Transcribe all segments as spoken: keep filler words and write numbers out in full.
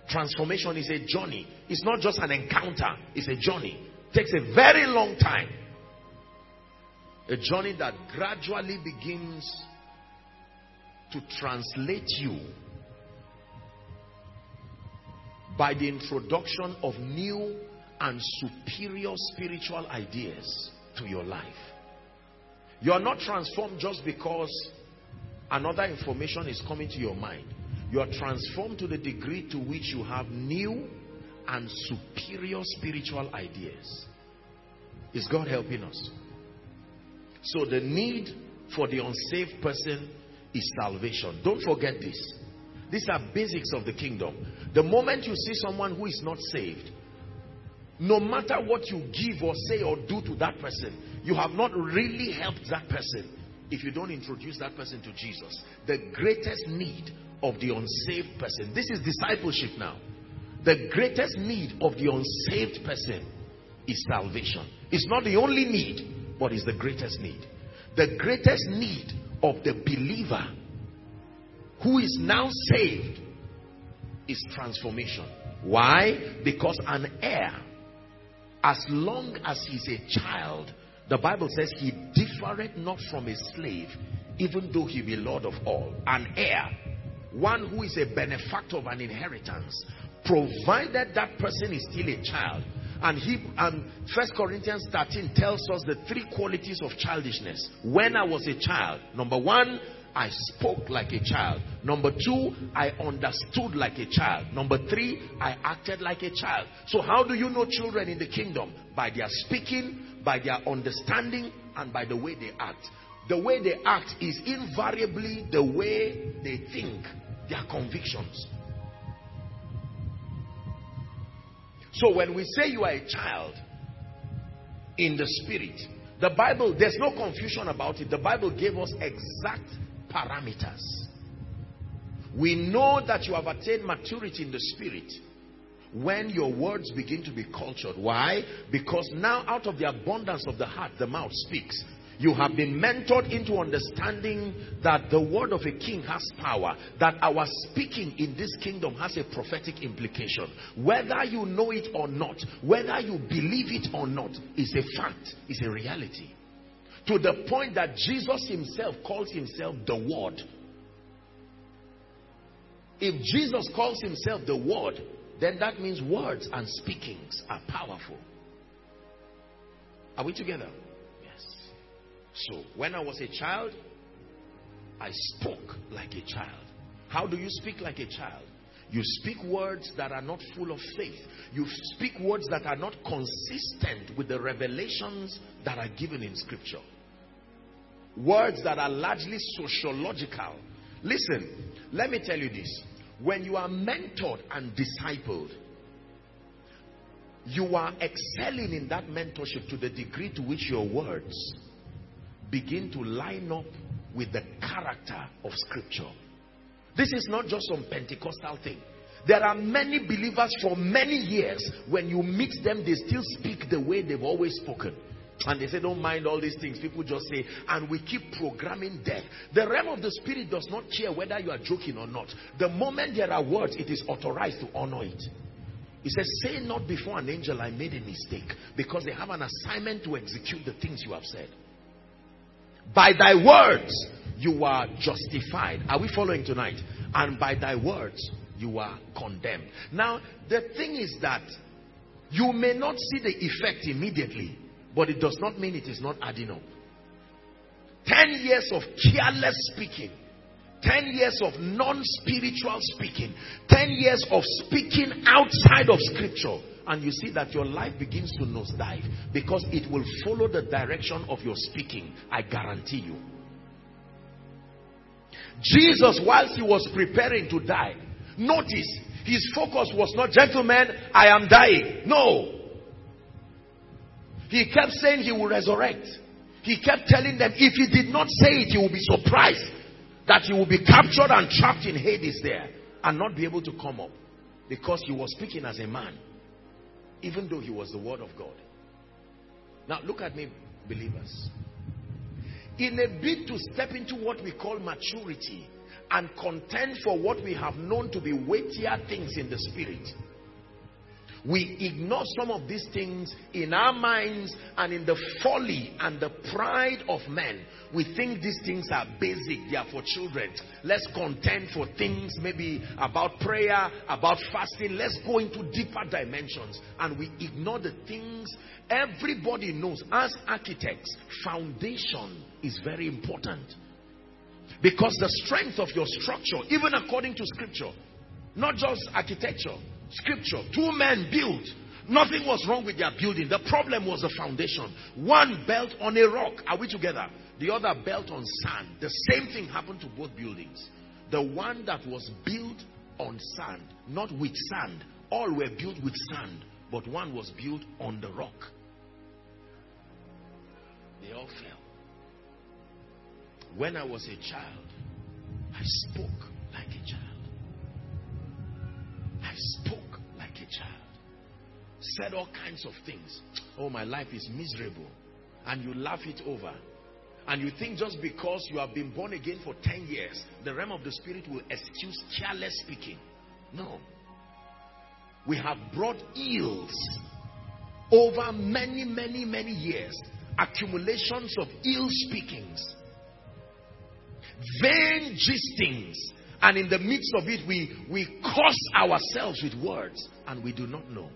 Transformation is a journey. It's not just an encounter. It's a journey. It takes a very long time. A journey that gradually begins to translate you by the introduction of new and superior spiritual ideas to your life. You are not transformed just because another information is coming to your mind. You are transformed to the degree to which you have new and superior spiritual ideas. Is God helping us? So the need for the unsaved person is salvation. Don't forget this. These are basics of the kingdom. The moment you see someone who is not saved, no matter what you give or say or do to that person, you have not really helped that person if you don't introduce that person to Jesus. The greatest need of the unsaved person, this is discipleship now. The greatest need of the unsaved person is salvation. It's not the only need, but it's the greatest need. The greatest need of the believer who is now saved is transformation. Why? Because an heir, as long as he's a child, the Bible says he differeth not from a slave, even though he be Lord of all. An heir, one who is a benefactor of an inheritance, provided that person is still a child. And he and First Corinthians thirteen tells us the three qualities of childishness. When I was a child, number one, I spoke like a child. Number two, I understood like a child. Number three, I acted like a child. So how do you know children in the kingdom? By their speaking, by their understanding, and by the way they act. The way they act is invariably the way they think, their convictions. So when we say you are a child in the spirit, the Bible, there's no confusion about it. The Bible gave us exact parameters. We know that you have attained maturity in the spirit when your words begin to be cultured. Why? Because now out of the abundance of the heart, the mouth speaks. You have been mentored into understanding that the word of a king has power, that our speaking in this kingdom has a prophetic implication. Whether you know it or not, whether you believe it or not, is a fact, is a reality. To the point that Jesus himself calls himself the Word. If Jesus calls himself the Word, then that means words and speakings are powerful. Are we together? So, when I was a child, I spoke like a child. How do you speak like a child? You speak words that are not full of faith. You speak words that are not consistent with the revelations that are given in Scripture. Words that are largely sociological. Listen, let me tell you this. When you are mentored and discipled, you are excelling in that mentorship to the degree to which your words begin to line up with the character of Scripture. This is not just some Pentecostal thing. There are many believers for many years, when you meet them, they still speak the way they've always spoken. And they say, don't mind all these things. People just say, and we keep programming death. The realm of the spirit does not care whether you are joking or not. The moment there are words, it is authorized to honor it. He says, say not before an angel, I made a mistake. Because they have an assignment to execute the things you have said. By thy words, you are justified. Are we following tonight? And by thy words, you are condemned. Now, the thing is that you may not see the effect immediately, but it does not mean it is not adding up. Ten years of careless speaking. Ten years of non-spiritual speaking. Ten years of speaking outside of Scripture. And you see that your life begins to nosedive, because it will follow the direction of your speaking. I guarantee you. Jesus, whilst he was preparing to die, notice his focus was not, gentlemen, I am dying. No. He kept saying he will resurrect. He kept telling them, if he did not say it, you will be surprised that he will be captured and trapped in Hades there and not be able to come up, because he was speaking as a man, even though he was the Word of God. Now look at me, believers. In a bid to step into what we call maturity and contend for what we have known to be weightier things in the spirit. We ignore some of these things in our minds, and in the folly and the pride of men, we think these things are basic, they are for children. Let's contend for things maybe about prayer, about fasting. Let's go into deeper dimensions, and we ignore the things everybody knows. As architects, foundation is very important, because the strength of your structure, even according to scripture, not just architecture, scripture, two men built. Nothing was wrong with their building. The problem was the foundation. One built on a rock. Are we together? The other built on sand. The same thing happened to both buildings. The one that was built on sand, not with sand. All were built with sand, but one was built on the rock. They all fell. When I was a child, I spoke like a child. I spoke like a child. Said all kinds of things. Oh, my life is miserable. And you laugh it over. And you think just because you have been born again for ten years, the realm of the spirit will excuse careless speaking. No. We have brought ills over many, many, many years. Accumulations of ill speakings. Vain gistings. And in the midst of it, we, we curse ourselves with words, and we do not know.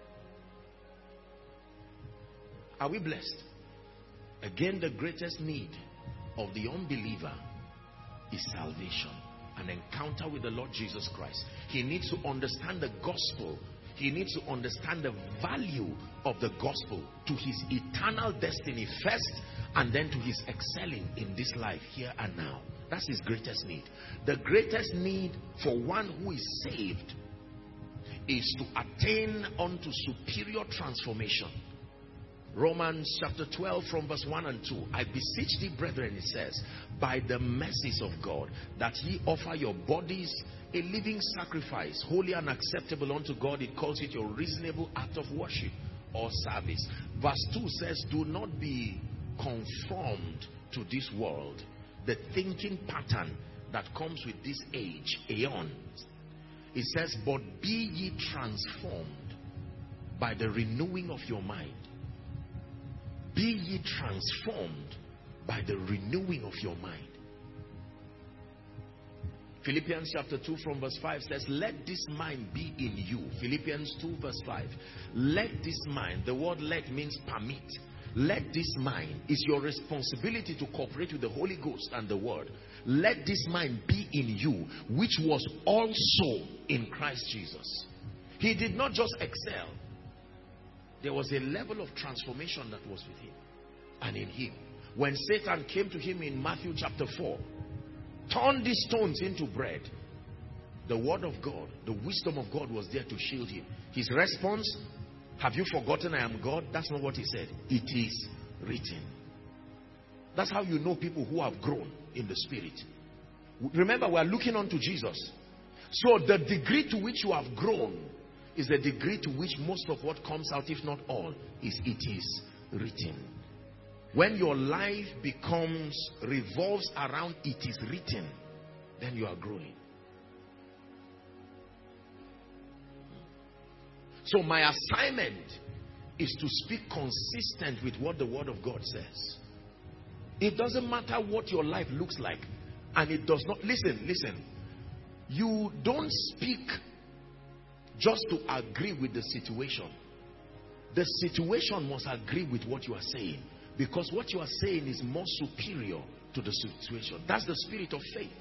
Are we blessed? Again, the greatest need of the unbeliever is salvation. An encounter with the Lord Jesus Christ. He needs to understand the gospel. He needs to understand the value of the gospel to his eternal destiny first, and then to his excelling in this life here and now. That's his greatest need. The greatest need for one who is saved is to attain unto superior transformation. Romans chapter twelve from verse one and two. I beseech thee, brethren, it says, by the mercies of God, that ye offer your bodies a living sacrifice, holy and acceptable unto God. It calls it your reasonable act of worship or service. Verse two says, do not be conformed to this world, the thinking pattern that comes with this age, aeons. It says, but be ye transformed by the renewing of your mind. Be ye transformed by the renewing of your mind. Philippians chapter two from verse five says, let this mind be in you. Philippians two verse five. Let this mind, the word let means permit. Let this mind, is your responsibility to cooperate with the Holy Ghost and the Word. Let this mind be in you, which was also in Christ Jesus. He did not just excel. There was a level of transformation that was with him and in him. When Satan came to him in Matthew chapter four, turn these stones into bread. The word of God, the wisdom of God was there to shield him. His response, have you forgotten I am God? That's not what he said. It is written. That's how you know people who have grown in the spirit. Remember, we are looking unto Jesus. So the degree to which you have grown is the degree to which most of what comes out, if not all, is it is written. When your life becomes, revolves around it is written, then you are growing. So my assignment is to speak consistent with what the Word of God says. It doesn't matter what your life looks like. And it does not, listen, listen. You don't speak just to agree with the situation. The situation must agree with what you are saying. Because what you are saying is more superior to the situation. That's the spirit of faith.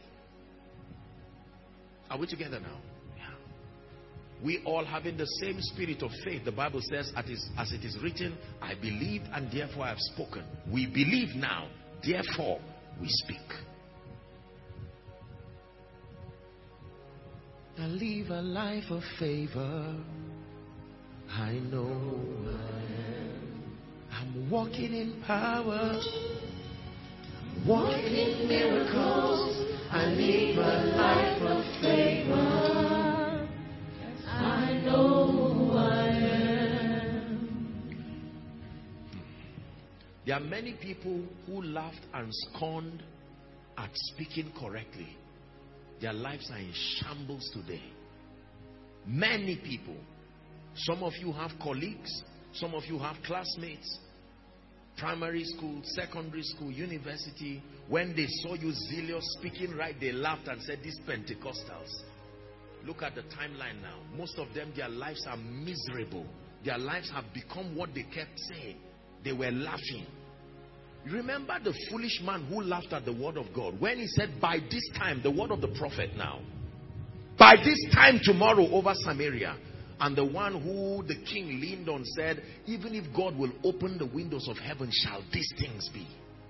Are we together now? Yeah. We all having the same spirit of faith. The Bible says, as it is written, I believed and therefore I have spoken. We believe now, therefore we speak. I live a life of favor. I know I am. I'm walking in power. I'm walking in miracles. I live a life of favor. I know who I am. There are many people who laughed and scorned at speaking correctly. their lives are in shambles today. Many people. Some of you have colleagues. Some of you have classmates. Primary school, secondary school, university. When they saw you zealous, speaking right, they laughed and said, these Pentecostals. Look at the timeline now. Most of them, their lives are miserable. Their lives have become what they kept saying. They were laughing. Remember the foolish man who laughed at the word of God when he said, by this time, the word of the prophet now, by this time tomorrow over Samaria. And the one who the king leaned on said, even if God will open the windows of heaven, shall these things be?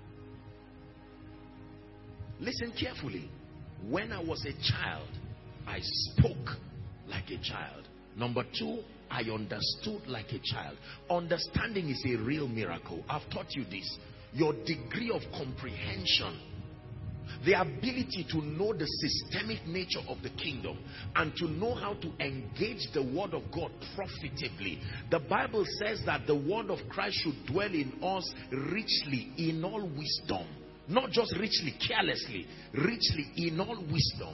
Listen carefully. When I was a child, I spoke like a child. Number two, I understood like a child. Understanding is a real miracle. I've taught you this. Your degree of comprehension, the ability to know the systemic nature of the kingdom and to know how to engage the word of God profitably. The Bible says that the word of Christ should dwell in us richly in all wisdom. Not just richly, carelessly, richly in all wisdom.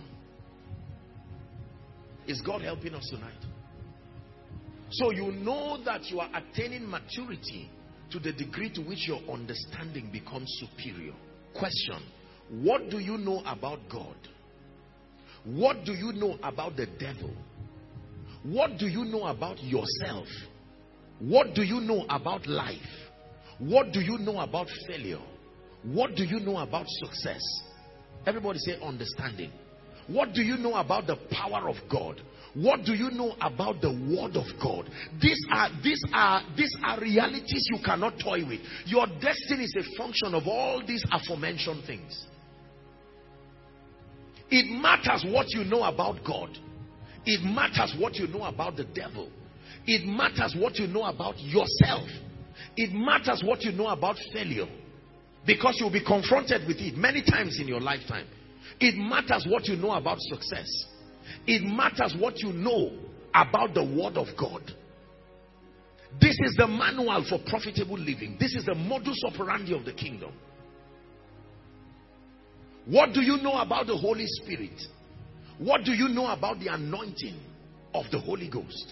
Is God helping us tonight? So you know that you are attaining maturity to the degree to which your understanding becomes superior. Question: what do you know about God? What do you know about the devil? What do you know about yourself? What do you know about life? What do you know about failure? What do you know about success? Everybody say understanding. What do you know about the power of God? What do you know about the word of God? These are, these are, these are realities you cannot toy with. Your destiny is a function of all these aforementioned things. It matters what you know about God. It matters what you know about the devil. It matters what you know about yourself. It matters what you know about failure. Because you'll be confronted with it many times in your lifetime. It matters what you know about success. It matters what you know about the word of God. This is the manual for profitable living. This is the modus operandi of the kingdom. What do you know about the Holy Spirit? What do you know about the anointing of the Holy Ghost?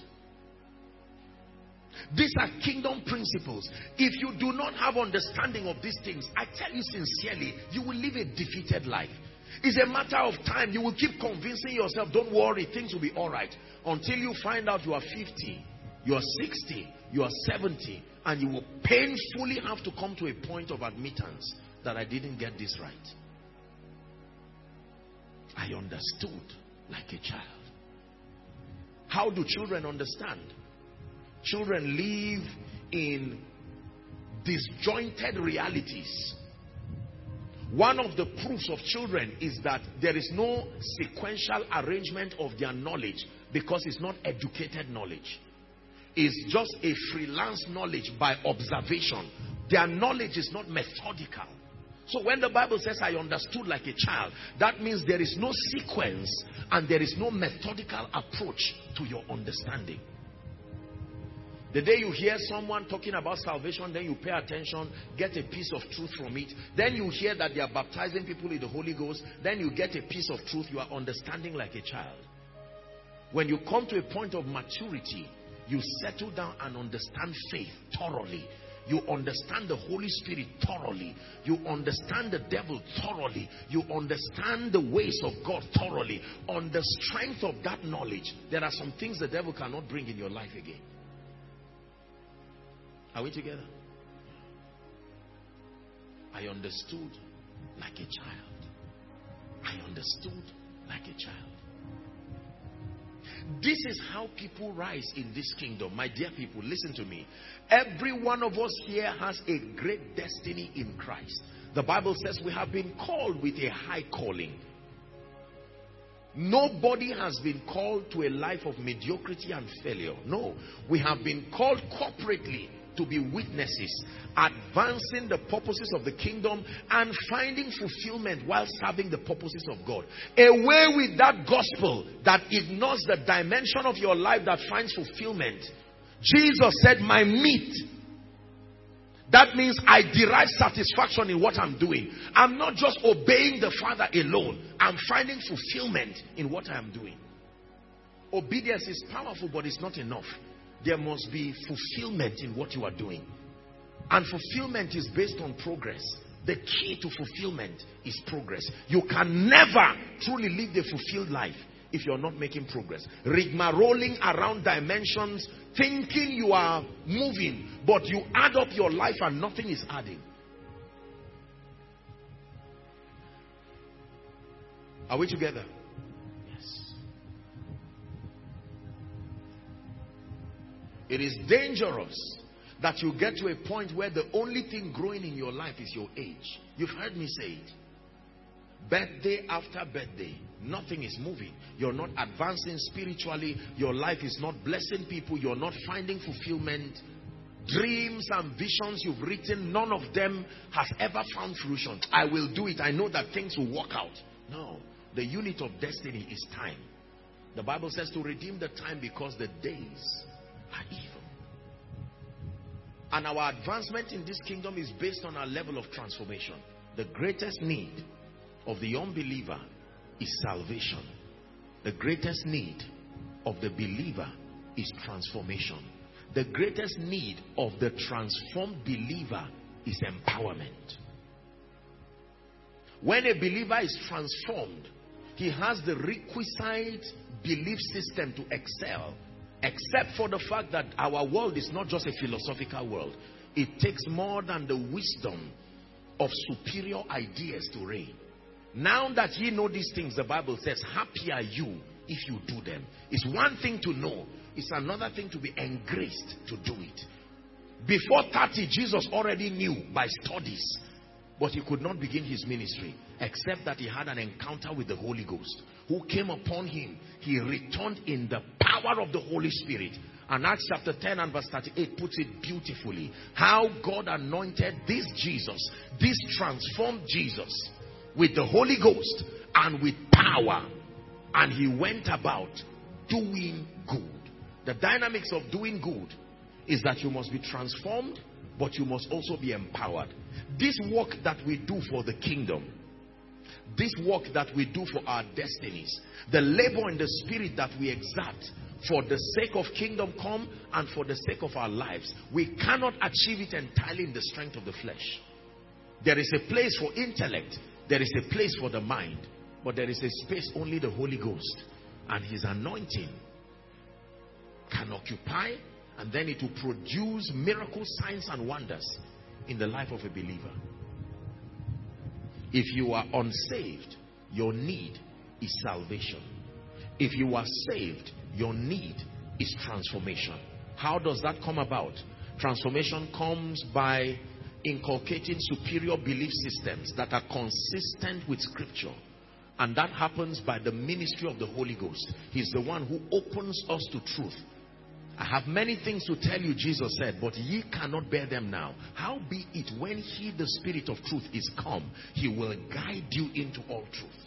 These are kingdom principles. If you do not have understanding of these things, I tell you sincerely, you will live a defeated life. It's a matter of time. You will keep convincing yourself, don't worry, things will be all right. Until you find out you are fifty, you are sixty, you are seventy, and you will painfully have to come to a point of admittance that I didn't get this right. I understood like a child. How do children understand? Children live in disjointed realities. One of the proofs of children is that there is no sequential arrangement of their knowledge because it's not educated knowledge. It's just a freelance knowledge by observation. Their knowledge is not methodical. So when the Bible says I understood like a child, that means there is no sequence and there is no methodical approach to your understanding. The day you hear someone talking about salvation, then you pay attention, get a piece of truth from it. Then you hear that they are baptizing people in the Holy Ghost. Then you get a piece of truth. You are understanding like a child. When you come to a point of maturity, you settle down and understand faith thoroughly. You understand the Holy Spirit thoroughly. You understand the devil thoroughly. You understand the ways of God thoroughly. On the strength of that knowledge, there are some things the devil cannot bring in your life again. Are we together? I understood like a child. I understood like a child. This is how people rise in this kingdom. My dear people, listen to me. Every one of us here has a great destiny in Christ. The Bible says we have been called with a high calling. Nobody has been called to a life of mediocrity and failure. No, we have been called corporately to be witnesses, advancing the purposes of the kingdom and finding fulfillment while serving the purposes of God. Away with that gospel that ignores the dimension of your life that finds fulfillment. Jesus said, my meat, That means I derive satisfaction in what I'm doing. I'm not just obeying the Father alone. I'm finding fulfillment in what I am doing. Obedience is powerful, but it's not enough. There must be fulfillment in what you are doing. And fulfillment is based on progress. The key to fulfillment is progress. You can never truly live the fulfilled life if you're not making progress. Rigmaroling around dimensions, thinking you are moving, but you add up your life and nothing is adding. Are we together? Yes. It is dangerous that you get to a point where the only thing growing in your life is your age. You've heard me say it. Birthday after birthday, nothing is moving. You're not advancing spiritually. Your life is not blessing people. You're not finding fulfillment. Dreams and visions you've written, none of them has ever found fruition. I will do it. I know that things will work out. No. The unit of destiny is time. The Bible says to redeem the time because the days are evil. And our advancement in this kingdom is based on our level of transformation. The greatest need of the unbeliever is salvation. The greatest need of the believer is transformation. The greatest need of the transformed believer is empowerment. When a believer is transformed, he has the requisite belief system to excel, except for the fact that our world is not just a philosophical world. It takes more than the wisdom of superior ideas to reign. Now that ye know these things, the Bible says, happy are you if you do them. It's one thing to know. It's another thing to be engraced to do it. Before thirty, Jesus already knew by studies. But he could not begin his ministry except that he had an encounter with the Holy Ghost who came upon him. He returned in the power of the Holy Spirit. And Acts chapter ten and verse thirty-eight puts it beautifully. How God anointed this Jesus, this transformed Jesus, with the Holy Ghost and with power. And he went about doing good. The dynamics of doing good is that you must be transformed, but you must also be empowered. This work that we do for the kingdom, this work that we do for our destinies, the labor in the spirit that we exert for the sake of kingdom come and for the sake of our lives, we cannot achieve it entirely in the strength of the flesh. There is a place for intellect, there is a place for the mind, but there is a space only the Holy Ghost and his anointing can occupy, and then it will produce miracles, signs and wonders in the life of a believer. If you are unsaved, your need is salvation. If you are saved, your need is transformation. How does that come about? Transformation comes by inculcating superior belief systems that are consistent with Scripture. And that happens by the ministry of the Holy Ghost. He's the one who opens us to truth. I have many things to tell you, Jesus said, but ye cannot bear them now. How be it when he, the Spirit of truth, is come, he will guide you into all truth.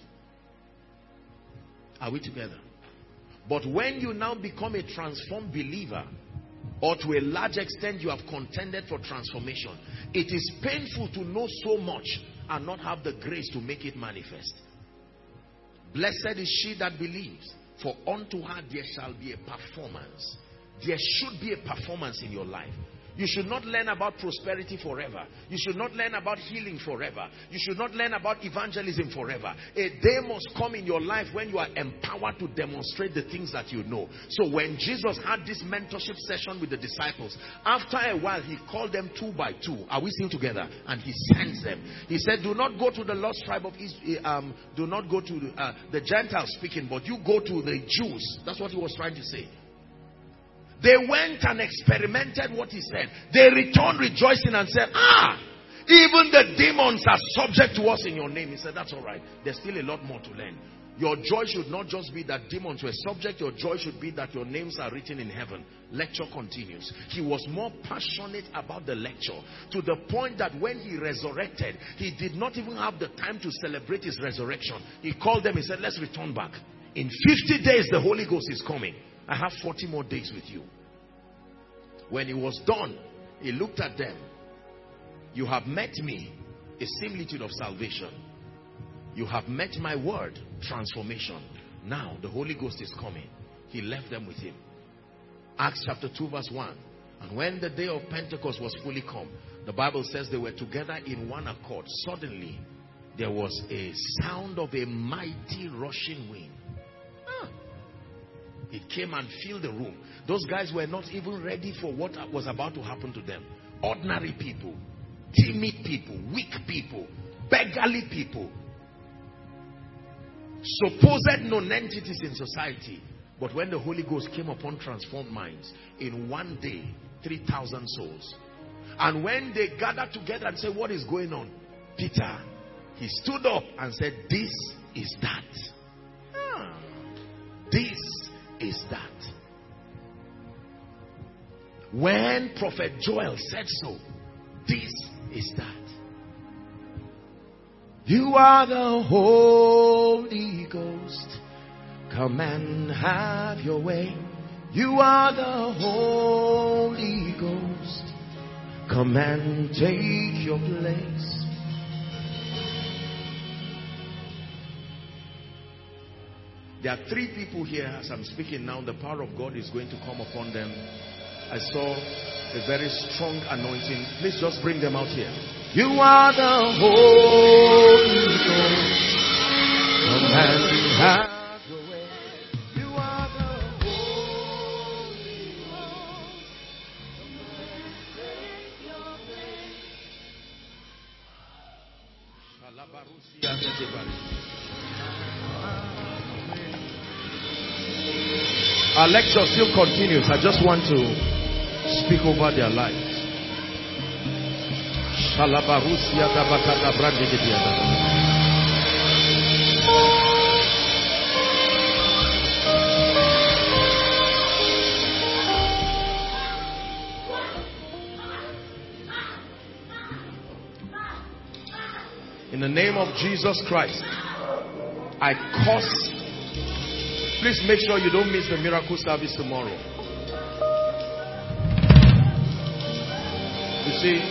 Are we together? But when you now become a transformed believer, or to a large extent you have contended for transformation, it is painful to know so much and not have the grace to make it manifest. Blessed is she that believes, for unto her there shall be a performance. There should be a performance in your life. You should not learn about prosperity forever. You should not learn about healing forever. You should not learn about evangelism forever. A day must come in your life when you are empowered to demonstrate the things that you know. So when Jesus had this mentorship session with the disciples, after a while he called them two by two. Are we still together? And he sends them. He said, do not go to the lost tribe of Israel. Um, do not go to uh, the Gentiles speaking, but you go to the Jews. That's what he was trying to say. They went and experimented what he said. They returned rejoicing and said, ah, even the demons are subject to us in your name. He said, that's all right. There's still a lot more to learn. Your joy should not just be that demons were subject. Your joy should be that your names are written in heaven. Lecture continues. He was more passionate about the lecture to the point that when he resurrected, he did not even have the time to celebrate his resurrection. He called them. He said, let's return back. In fifty days, the Holy Ghost is coming. I have forty more days with you. When he was done, he looked at them You have met me, a similitude of salvation. You have met my word, transformation. Now the Holy Ghost is coming. He left them with him. Acts chapter two verse one. And when the day of Pentecost was fully come, the Bible says they were together in one accord. Suddenly there was a sound of a mighty rushing wind. Ah. It came and filled the room. Those guys were not even ready for what was about to happen to them. Ordinary people, timid people, weak people, beggarly people, supposed non-entities in society. But when the Holy Ghost came upon transformed minds, in one day, three thousand souls. And when they gathered together and said, what is going on? Peter, he stood up and said, this is that. Ah, this is that. When Prophet Joel said so, this is that. You are the Holy Ghost. Come and have your way. You are the Holy Ghost. Come and take your place. There are three people here as I'm speaking now. The power of God is going to come upon them. I saw a very strong anointing. Please just bring them out here. You are the Holy Ghost. Come and have your way. You are the Holy Ghost. Come and take your place. Our lecture still continues. I just want to speak over their lives. In the name of Jesus Christ, I curse. Please make sure you don't miss the miracle service tomorrow. You see,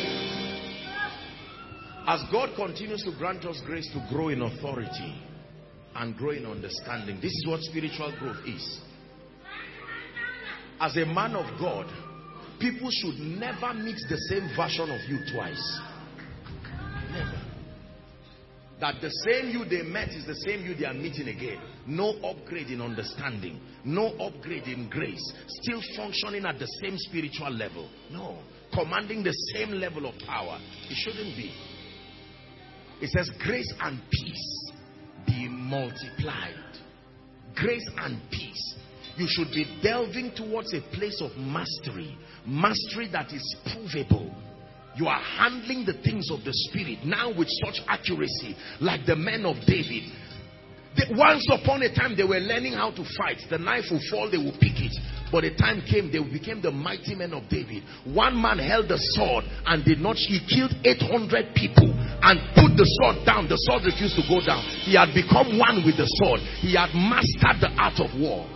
as God continues to grant us grace to grow in authority and grow in understanding, this is what spiritual growth is. As a man of God, people should never mix the same version of you twice. Never. That the same you they met is the same you they are meeting again. No upgrade in understanding. No upgrade in grace. Still functioning at the same spiritual level. No. Commanding the same level of power. It shouldn't be. It says grace and peace be multiplied. Grace and peace. You should be delving towards a place of mastery. Mastery that is provable. You are handling the things of the spirit now with such accuracy, like the men of David. They, once upon a time they were learning how to fight. The knife will fall, they will pick it. But the time came, they became the mighty men of David. One man held the sword and did not, he killed eight hundred people and put the sword down. The sword refused to go down. He had become one with the sword. He had mastered the art of war.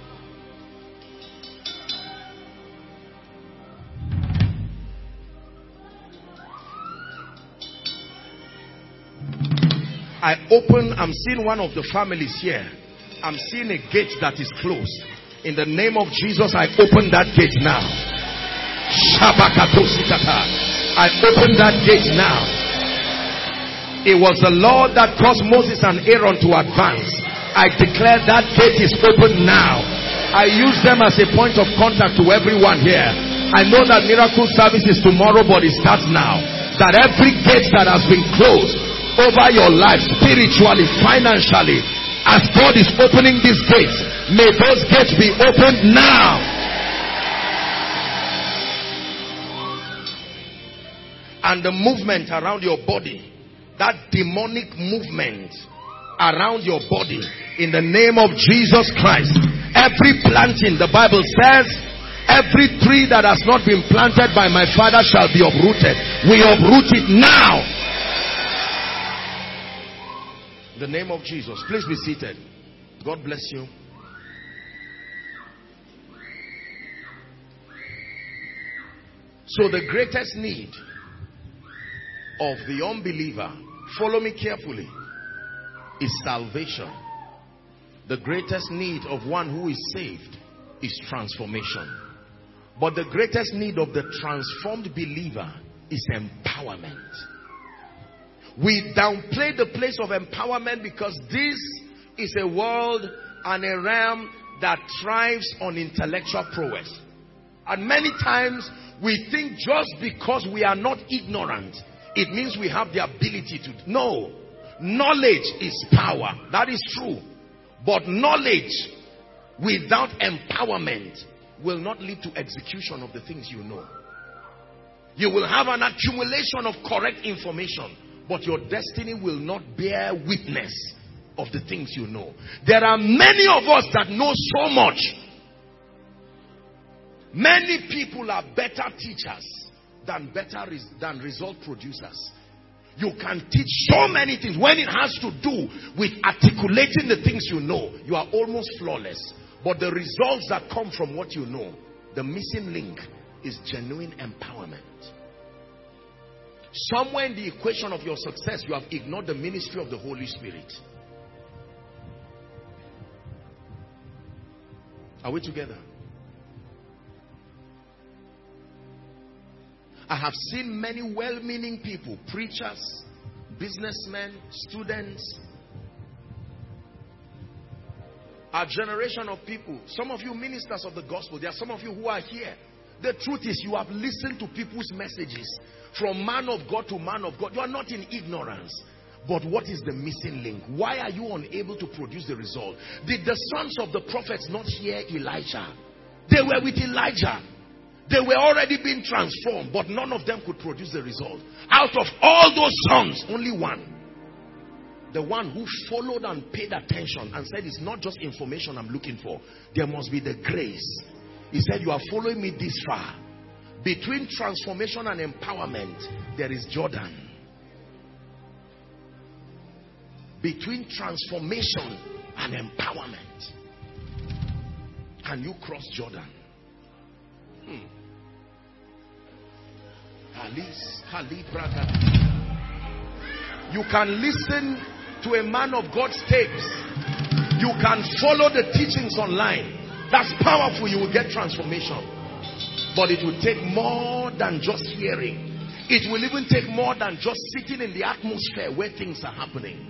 I open, I'm seeing one of the families here. I'm seeing a gate that is closed. In the name of Jesus, I open that gate now. I open that gate now. It was the Lord that caused Moses and Aaron to advance. I declare that gate is open now. I use them as a point of contact to everyone here. I know that miracle service is tomorrow, but it starts now. That every gate that has been closed over your life, spiritually, financially, as God is opening these gates, may those gates be opened now. And the movement around your body, that demonic movement around your body, in the name of Jesus Christ, every planting, the Bible says, every tree that has not been planted by my Father shall be uprooted. We uproot it now. In the name of Jesus. Please be seated. God bless you. So the greatest need of the unbeliever, follow me carefully, is salvation. The greatest need of one who is saved is transformation. But the greatest need of the transformed believer is empowerment. We downplay the place of empowerment because this is a world and a realm that thrives on intellectual prowess. And many times we think just because we are not ignorant, it means we have the ability to. No. Knowledge is power. That is true. But knowledge without empowerment will not lead to execution of the things you know. You will have an accumulation of correct information, but your destiny will not bear witness of the things you know. There are many of us that know so much. Many people are better teachers than better res than result producers. You can teach so many things. When it has to do with articulating the things you know, you are almost flawless. But the results that come from what you know, the missing link is genuine empowerment. Somewhere in the equation of your success, you have ignored the ministry of the Holy Spirit. Are we together? I have seen many well-meaning people, preachers, businessmen, students. Our generation of people, some of you ministers of the gospel, there are some of you who are here. The truth is you have listened to people's messages from man of God to man of God. You are not in ignorance. But what is the missing link? Why are you unable to produce the result? Did the sons of the prophets not hear Elijah? They were with Elijah. They were already being transformed, but none of them could produce the result. Out of all those sons, only one. The one who followed and paid attention and said, it's not just information I'm looking for. There must be the grace. He said, you are following me this far. Between transformation and empowerment, there is Jordan. Between transformation and empowerment, can you cross Jordan? Hmm. You can listen to a man of God's tapes. You can follow the teachings online. That's powerful. You will get transformation. But it will take more than just hearing. It will even take more than just sitting in the atmosphere where things are happening.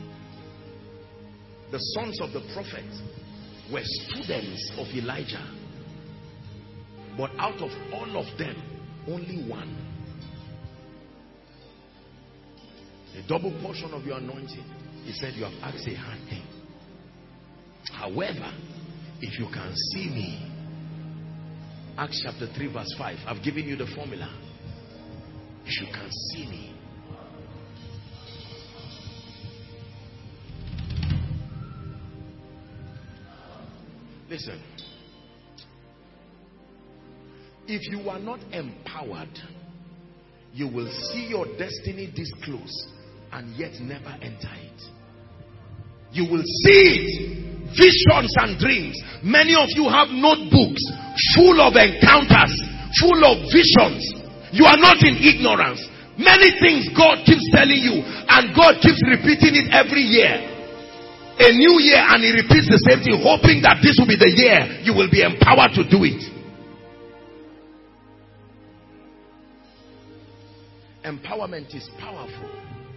The sons of the prophet were students of Elijah. But out of all of them, only one. A double portion of your anointing. He said, you have asked a hard thing. However, if you can see me, Acts chapter three verse five, I've given you the formula. If you can see me, listen. If you are not empowered, you will see your destiny this close and yet never enter it. You will see it, visions and dreams. Many of you have notebooks full of encounters, full of visions. You are not in ignorance. Many things God keeps telling you, and God keeps repeating it every year. A new year, and He repeats the same thing, hoping that this will be the year you will be empowered to do it. Empowerment is powerful.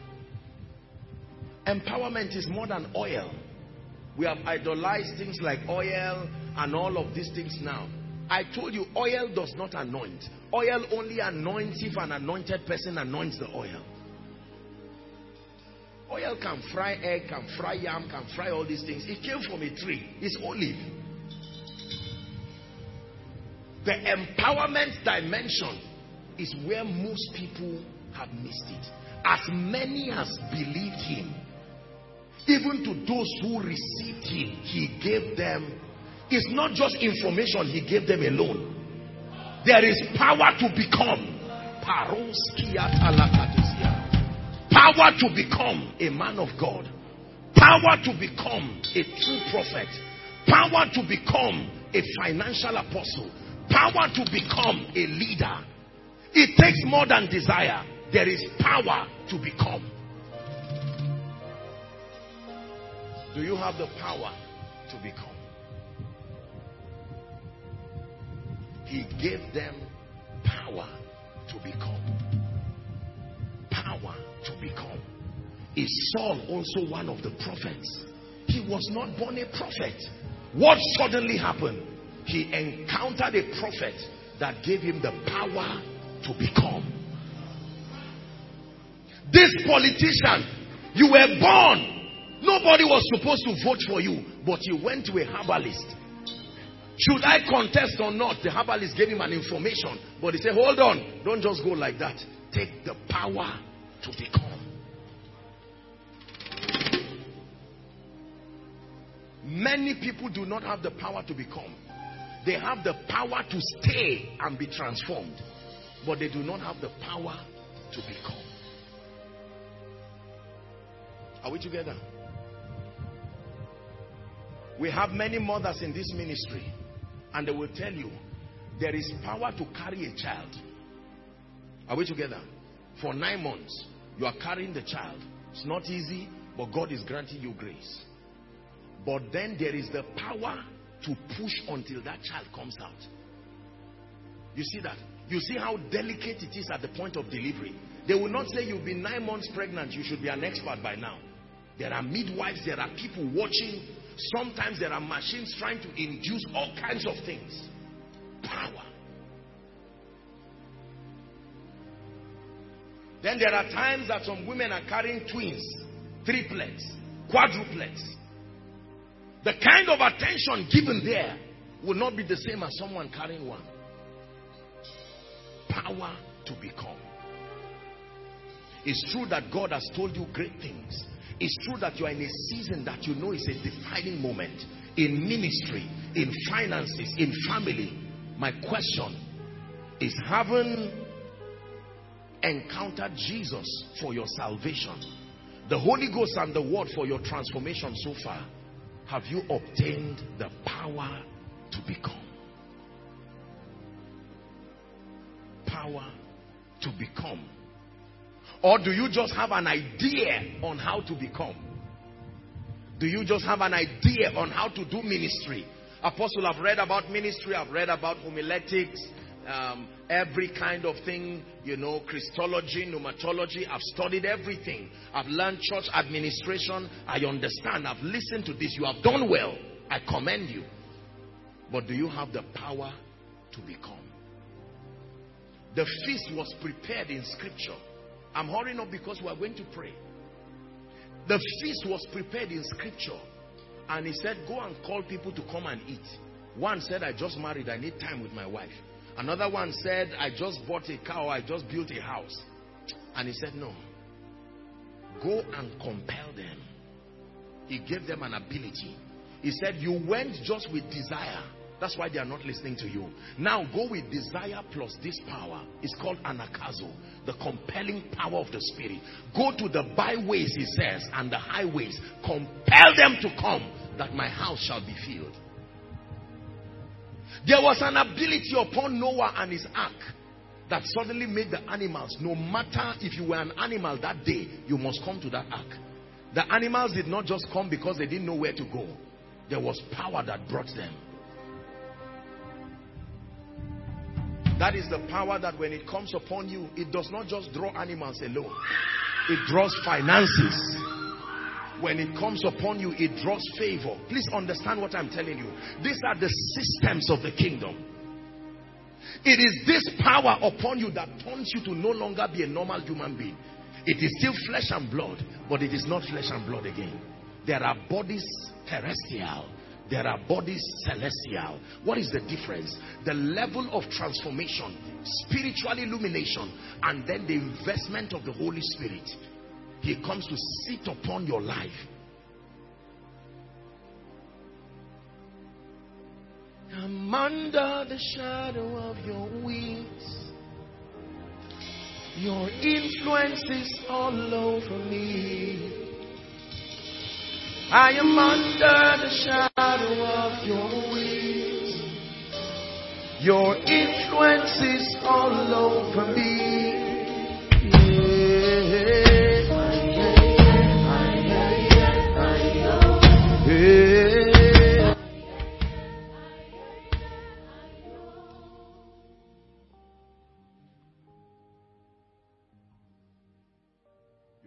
Empowerment is more than oil. We have idolized things like oil and all of these things now. I told you, oil does not anoint. Oil only anoints if an anointed person anoints the oil. Oil can fry egg, can fry yam, can fry all these things. It came from a tree. It's olive. The empowerment dimension is where most people have missed it. As many as believed Him, even to those who received Him, He gave them. It's not just information He gave them alone. There is power to become. Power to become a man of God. Power to become a true prophet. Power to become a financial apostle. Power to become a leader. It takes more than desire. There is power to become. Do you have the power to become? He gave them power to become. Power to become. Is Saul also one of the prophets? He was not born a prophet. What suddenly happened? He encountered a prophet that gave him the power to become. This politician, you were born. Nobody was supposed to vote for you, but you went to a herbalist. Should I contest or not? The herbalist gave him an information, but he said, hold on, don't just go like that. Take the power to become. Many people do not have the power to become. They have the power to stay and be transformed, but they do not have the power to become. Are we together? We have many mothers in this ministry, and they will tell you there is power to carry a child. Are we together? For nine months, you are carrying the child. It's not easy, but God is granting you grace. But then there is the power to push until that child comes out. You see that? You see how delicate it is at the point of delivery. They will not say you've been nine months pregnant, you should be an expert by now. There are midwives, there are people watching. Sometimes there are machines trying to induce all kinds of things. Power. Then there are times that some women are carrying twins, triplets, quadruplets. The kind of attention given there will not be the same as someone carrying one. Power to become. It's true that God has told you great things. It's true that you are in a season that you know is a defining moment in ministry, in finances, in family. My question is, having encountered Jesus for your salvation, the Holy Ghost and the Word for your transformation so far, have you obtained the power to become? Power to become. Or do you just have an idea on how to become? Do you just have an idea on how to do ministry? Apostle, I've read about ministry, I've read about homiletics, um, every kind of thing, you know, Christology, pneumatology. I've studied everything. I've learned church administration. I understand. I've listened to this. You have done well. I commend you. But do you have the power to become? The feast was prepared in scripture. I'm hurrying up because we are going to pray. The feast was prepared in scripture. And he said, go and call people to come and eat. One said, I just married, I need time with my wife. Another one said, I just bought a car, or I just built a house. And he said, no. Go and compel them. He gave them an ability. He said, you went just with desire. That's why they are not listening to you. Now go with desire plus this power. It's called anakazo, the compelling power of the Spirit. Go to the byways, he says, and the highways. Compel them to come, that my house shall be filled. There was an ability upon Noah and his ark that suddenly made the animals, no matter if you were an animal that day, you must come to that ark. The animals did not just come because they didn't know where to go. There was power that brought them. That is the power that when it comes upon you, it does not just draw animals alone. It draws finances. When it comes upon you, it draws favor. Please understand what I'm telling you. These are the systems of the kingdom. It is this power upon you that turns you to no longer be a normal human being. It is still flesh and blood, but it is not flesh and blood again. There are bodies terrestrial. There are bodies celestial. What is the difference? The level of transformation, spiritual illumination, and then the investment of the Holy Spirit. He comes to sit upon your life. I'm under the shadow of your wings. Your influence is all over me. I am under the shadow of your wings. Your influence is all over me. Yeah.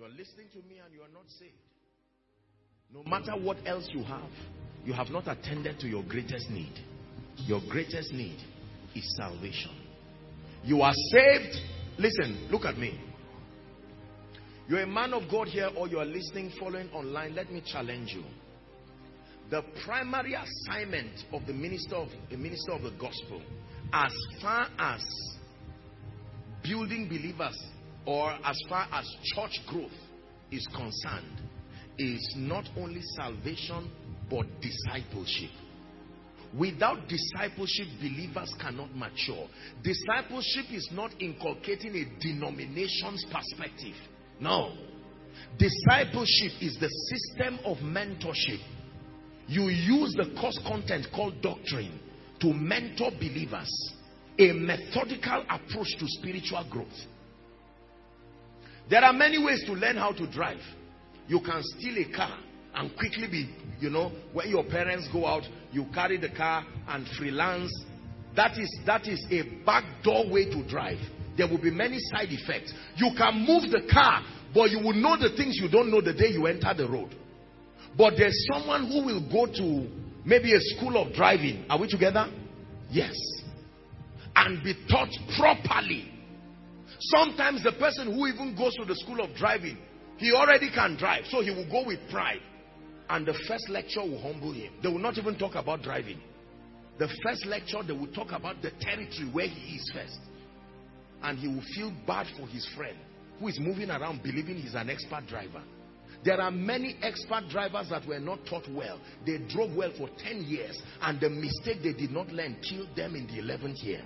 You are listening to me and you are not saved. No matter what else you have, you have not attended to your greatest need. Your greatest need is salvation. You are saved. Listen, look at me. You're a man of God here, or you are listening, following online. Let me challenge you. The primary assignment of the minister of the minister of the gospel, as far as building believers or as far as church growth is concerned, is not only salvation but discipleship. Without discipleship, believers cannot mature. Discipleship is not inculcating a denomination's perspective. No. Discipleship is the system of mentorship. You use the course content called doctrine to mentor believers. A methodical approach to spiritual growth. There are many ways to learn how to drive. You can steal a car and quickly be, you know, when your parents go out, you carry the car and freelance. That is, that is a backdoor way to drive. There will be many side effects. You can move the car, but you will know the things you don't know the day you enter the road. But there's someone who will go to maybe a school of driving. Are we together? Yes. And be taught properly. Sometimes the person who even goes to the school of driving, he already can drive, so he will go with pride. And the first lecture will humble him. They will not even talk about driving. The first lecture, they will talk about the territory where he is first. And he will feel bad for his friend who is moving around believing he's an expert driver. There are many expert drivers that were not taught well. They drove well for ten years, and the mistake they did not learn killed them in the eleventh year.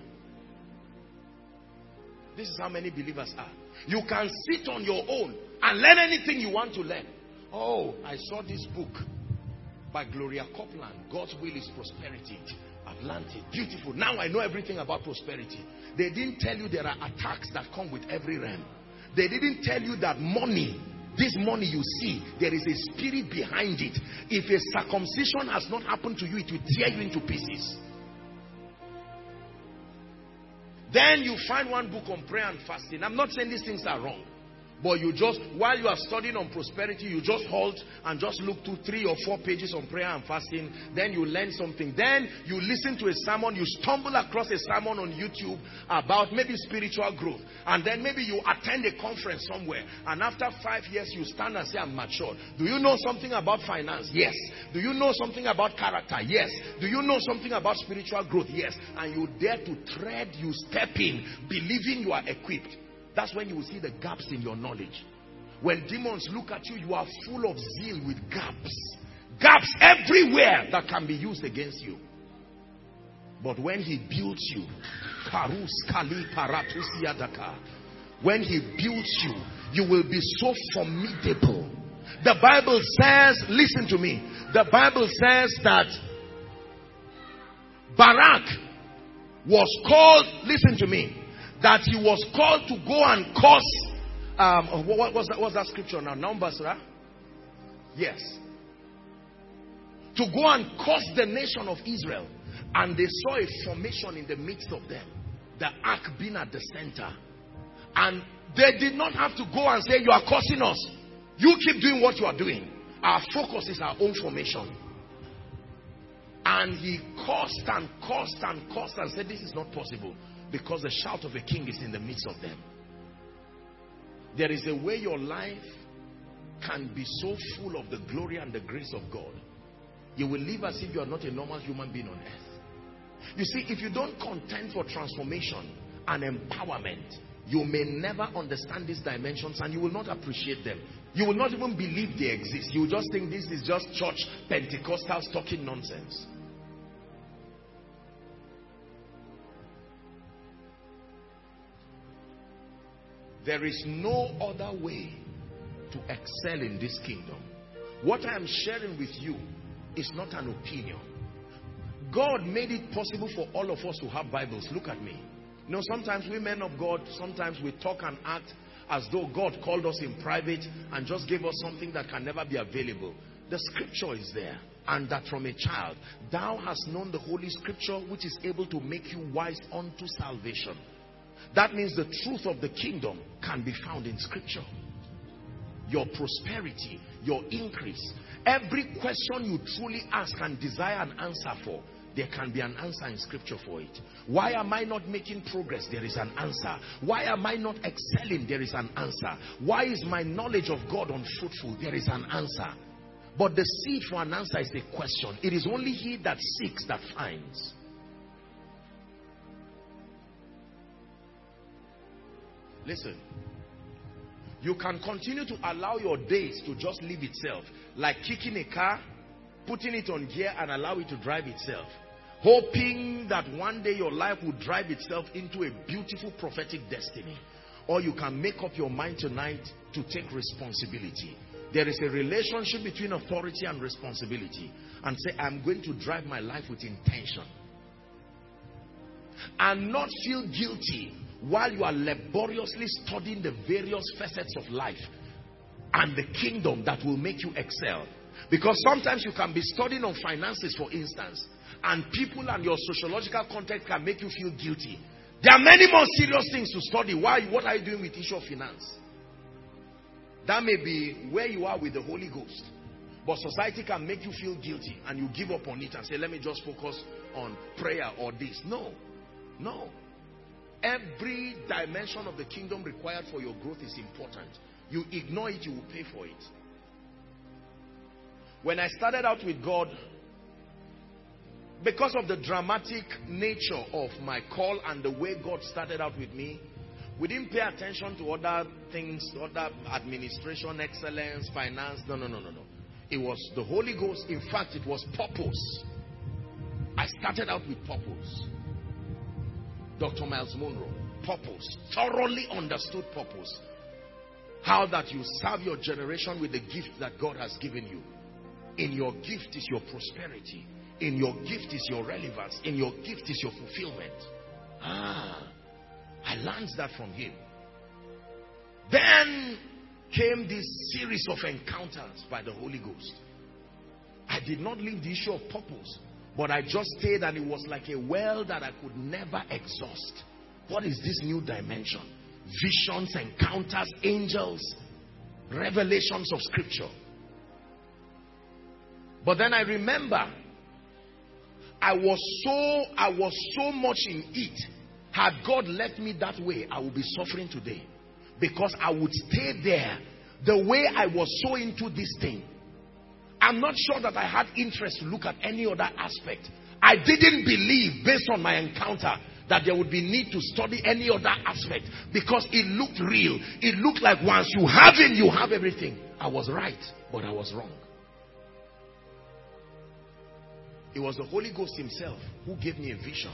This is how many believers are. You can sit on your own and learn anything you want to learn. Oh, I saw this book by Gloria Copeland, God's Will is Prosperity. I've learned it. Beautiful. Now I know everything about prosperity. They didn't tell you there are attacks that come with every realm. They didn't tell you that money, this money you see, there is a spirit behind it. If a circumcision has not happened to you, it will tear you into pieces. Then you find one book on prayer and fasting. I'm not saying these things are wrong. But you just, while you are studying on prosperity, you just halt and just look to three or four pages on prayer and fasting. Then you learn something. Then you listen to a sermon. You stumble across a sermon on YouTube about maybe spiritual growth. And then maybe you attend a conference somewhere. And after five years, you stand and say, I'm mature. Do you know something about finance? Yes. Do you know something about character? Yes. Do you know something about spiritual growth? Yes. And you dare to tread, you step in, believing you are equipped. That's when you will see the gaps in your knowledge. When demons look at you, you are full of zeal with gaps. Gaps everywhere that can be used against you. But when he builds you, when he builds you, you will be so formidable. The Bible says, listen to me, the Bible says that Barak was called, listen to me, that he was called to go and curse. Um, what was that? What's that scripture now? Numbers, right? Yes. To go and curse the nation of Israel, and they saw a formation in the midst of them, the ark being at the center, and they did not have to go and say, "You are cursing us. You keep doing what you are doing. Our focus is our own formation." And he cursed and cursed and cursed and said, "This is not possible." Because the shout of a king is in the midst of them. There is a way your life can be so full of the glory and the grace of God. You will live as if you are not a normal human being on earth. You see, if you don't contend for transformation and empowerment, you may never understand these dimensions and you will not appreciate them. You will not even believe they exist. You will just think this is just church Pentecostals talking nonsense. There is no other way to excel in this kingdom. What I am sharing with you is not an opinion. God made it possible for all of us to have Bibles. Look at me. You know, sometimes we men of God, sometimes we talk and act as though God called us in private and just gave us something that can never be available. The scripture is there. And that from a child, thou hast known the Holy Scripture, which is able to make you wise unto salvation. That means the truth of the kingdom can be found in scripture. your prosperity, your increase. Every question you truly ask and desire an answer for, there can be an answer in scripture for it. Why am I not making progress? There is an answer. Why am I not excelling? There is an answer. Why is my knowledge of God unfruitful? There is an answer. But the seed for an answer is a question. It is only he that seeks that finds. Listen, you can continue to allow your days to just live itself, like kicking a car, putting it on gear and allow it to drive itself, hoping that one day your life will drive itself into a beautiful prophetic destiny. Or you can make up your mind tonight to take responsibility. There is a relationship between authority and responsibility, and say, I'm going to drive my life with intention. And not feel guilty while you are laboriously studying the various facets of life and the kingdom that will make you excel. Because sometimes you can be studying on finances, for instance, and people and your sociological context can make you feel guilty. There are many more serious things to study. Why? What are you doing with issue of finance? That may be where you are with the Holy Ghost. But society can make you feel guilty and you give up on it and say, let me just focus on prayer or this. No. No. Every dimension of the kingdom required for your growth is important. You ignore it, you will pay for it. When I started out with God, because of the dramatic nature of my call and the way God started out with me, we didn't pay attention to other things, other administration, excellence, finance. No, no, no, no, no. It was the Holy Ghost. In fact, it was purpose. I started out with purpose. Doctor Miles Monroe, purpose. Thoroughly understood purpose. How that you serve your generation with the gift that God has given you. In your gift is your prosperity. In your gift is your relevance. In your gift is your fulfillment. Ah, I learned that from him. Then came this series of encounters by the Holy Ghost. I did not leave the issue of purpose, but I just stayed, and it was like a well that I could never exhaust. What is this new dimension? Visions, encounters, angels, revelations of scripture. But then I remember, I was so, I was so much in it. Had God left me that way, I would be suffering today. Because I would stay there the way I was so into this thing. I'm not sure that I had interest to look at any other aspect. I didn't believe, based on my encounter, that there would be need to study any other aspect. Because it looked real. It looked like once you have it, you have everything. I was right, but I was wrong. It was the Holy Ghost himself who gave me a vision.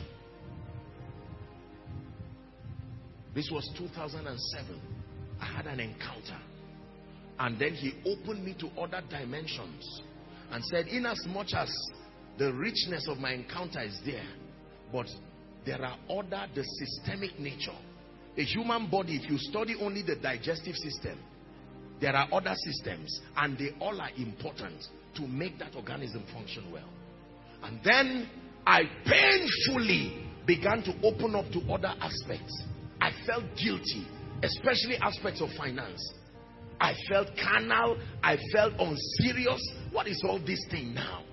This was two thousand seven. I had an encounter. And then he opened me to other dimensions. And said, in as much as the richness of my encounter is there, but there are other, the systemic nature. A human body, if you study only the digestive system, there are other systems. And they all are important to make that organism function well. And then I painfully began to open up to other aspects. I felt guilty, especially aspects of finance. I felt carnal. I felt unserious. What is all this thing now?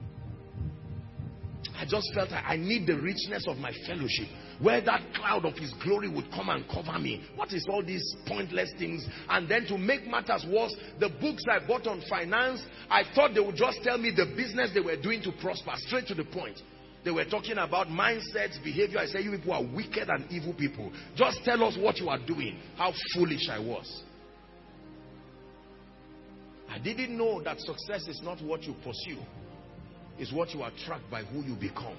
I just felt I need the richness of my fellowship, where that cloud of his glory would come and cover me. What is all these pointless things? And then to make matters worse, the books I bought on finance, I thought they would just tell me the business they were doing to prosper, straight to the point. They were talking about mindsets, behavior. I said, you people are wicked and evil people. Just tell us what you are doing. How foolish I was. I didn't know that success is not what you pursue. It's what you attract by who you become.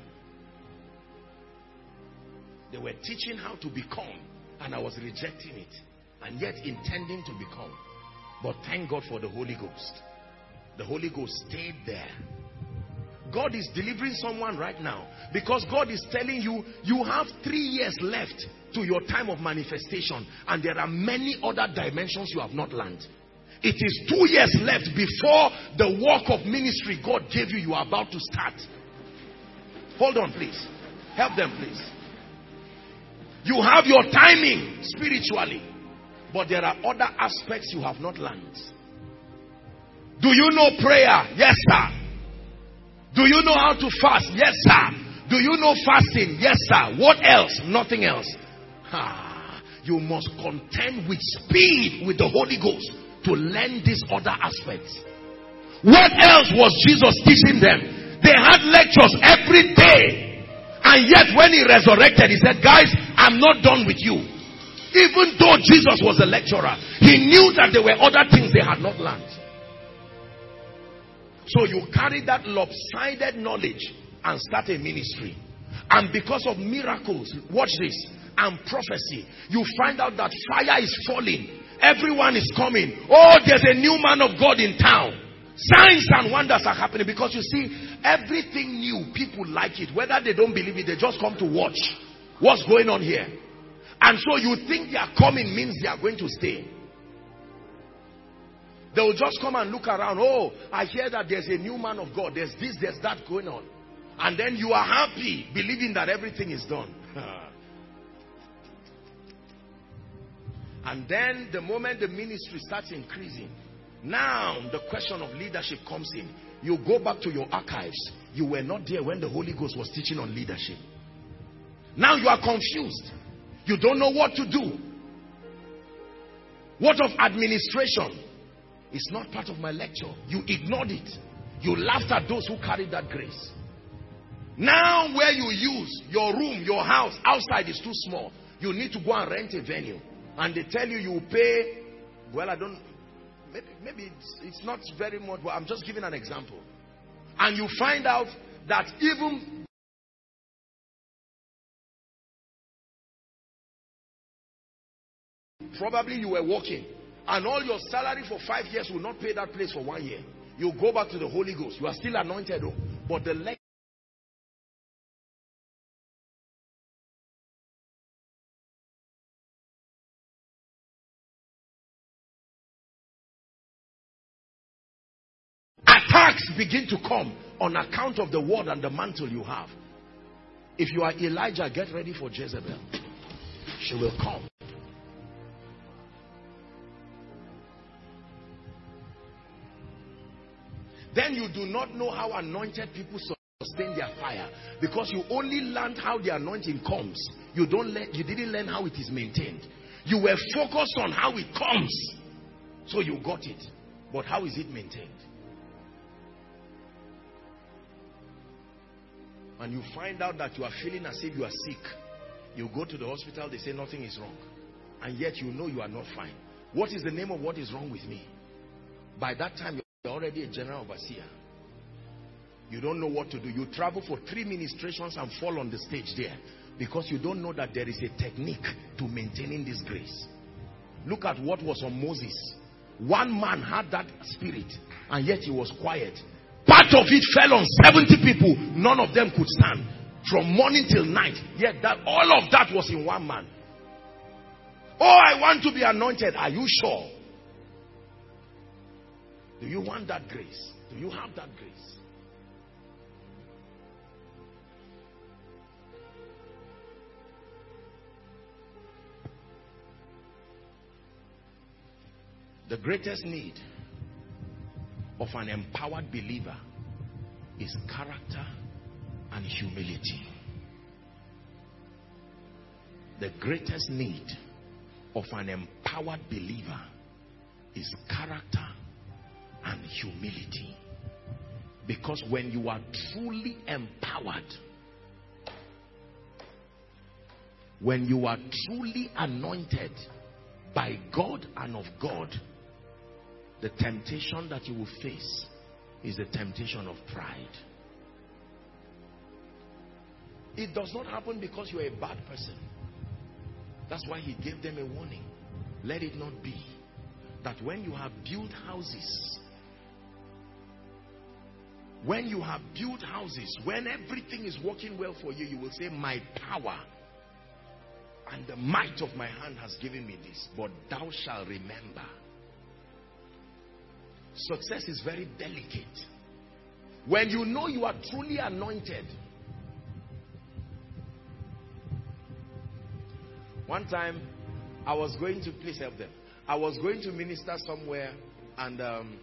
They were teaching how to become, and I was rejecting it, and yet intending to become. But thank God for the Holy Ghost. The Holy Ghost stayed there. God is delivering someone right now, because God is telling you, you have three years left to your time of manifestation, and there are many other dimensions you have not learned. It is two years left before the work of ministry God gave you, you are about to start. Hold on, please. Help them, please. You have your timing spiritually. but there are other aspects you have not learned. Do you know prayer? Yes, sir. Do you know how to fast? Yes, sir. Do you know fasting? Yes, sir. What else? Nothing else. Ah, you must contend with speed with the Holy Ghost to learn these other aspects. What else was Jesus teaching them? They had lectures every day. And yet when he resurrected, he said, guys, I'm not done with you. Even though Jesus was a lecturer, he knew that there were other things they had not learned. So you carry that lopsided knowledge and start a ministry. And because of miracles, watch this, and prophecy, you find out that fire is falling. Everyone is coming. Oh, there's a new man of God in town. Signs and wonders are happening because you see, everything new, people like it. Whether they don't believe it, they just come to watch what's going on here. And so you think they are coming means they are going to stay. They will just come and look around. Oh, I hear that there's a new man of God. There's this, there's that going on. And then you are happy, believing that everything is done. And then the moment the ministry starts increasing, now the question of leadership comes in. You go back to your archives. You were not there when the Holy Ghost was teaching on leadership. Now you are confused. You don't know what to do. What of administration? It's not part of my lecture. You ignored it. You laughed at those who carried that grace. Now where you use your room, your house, outside is too small. You need to go and rent a venue. And they tell you you pay, well, I don't, maybe, maybe it's, it's not very much, but I'm just giving an example. And you find out that even probably you were working and all your salary for five years will not pay that place for one year. You go back to the Holy Ghost. You are still anointed, though, but the leg attacks begin to come on account of the word and the mantle you have. If you are Elijah, get ready for Jezebel. She will come. Then you do not know how anointed people sustain their fire, because you only learned how the anointing comes. You don't let, you didn't learn how it is maintained. You were focused on how it comes, so you got it. But how is it maintained? And you find out that you are feeling as if you are sick. You go to the hospital, they say nothing is wrong. And yet you know you are not fine. What is the name of what is wrong with me? By that time, you're already a general overseer. You don't know what to do. You travel for three ministrations and fall on the stage there, because you don't know that there is a technique to maintaining this grace. Look at what was on Moses. One man had that spirit, and yet he was quiet. Part of it fell on seventy people. None of them could stand from morning till night. Yet that all of that was in one man. Oh, I want to be anointed. Are you sure? Do you want that grace? Do you have that grace? The greatest need of an empowered believer is character and humility. The greatest need of an empowered believer is character and humility. Because when you are truly empowered, when you are truly anointed by God and of God, the temptation that you will face is the temptation of pride. It does not happen because you are a bad person. That's why he gave them a warning. Let it not be that when you have built houses, when you have built houses, when everything is working well for you, you will say, my power and the might of my hand has given me this. But thou shalt remember. Success is very delicate. When you know you are truly anointed. One time, I was going to, please help them. I was going to minister somewhere, and um,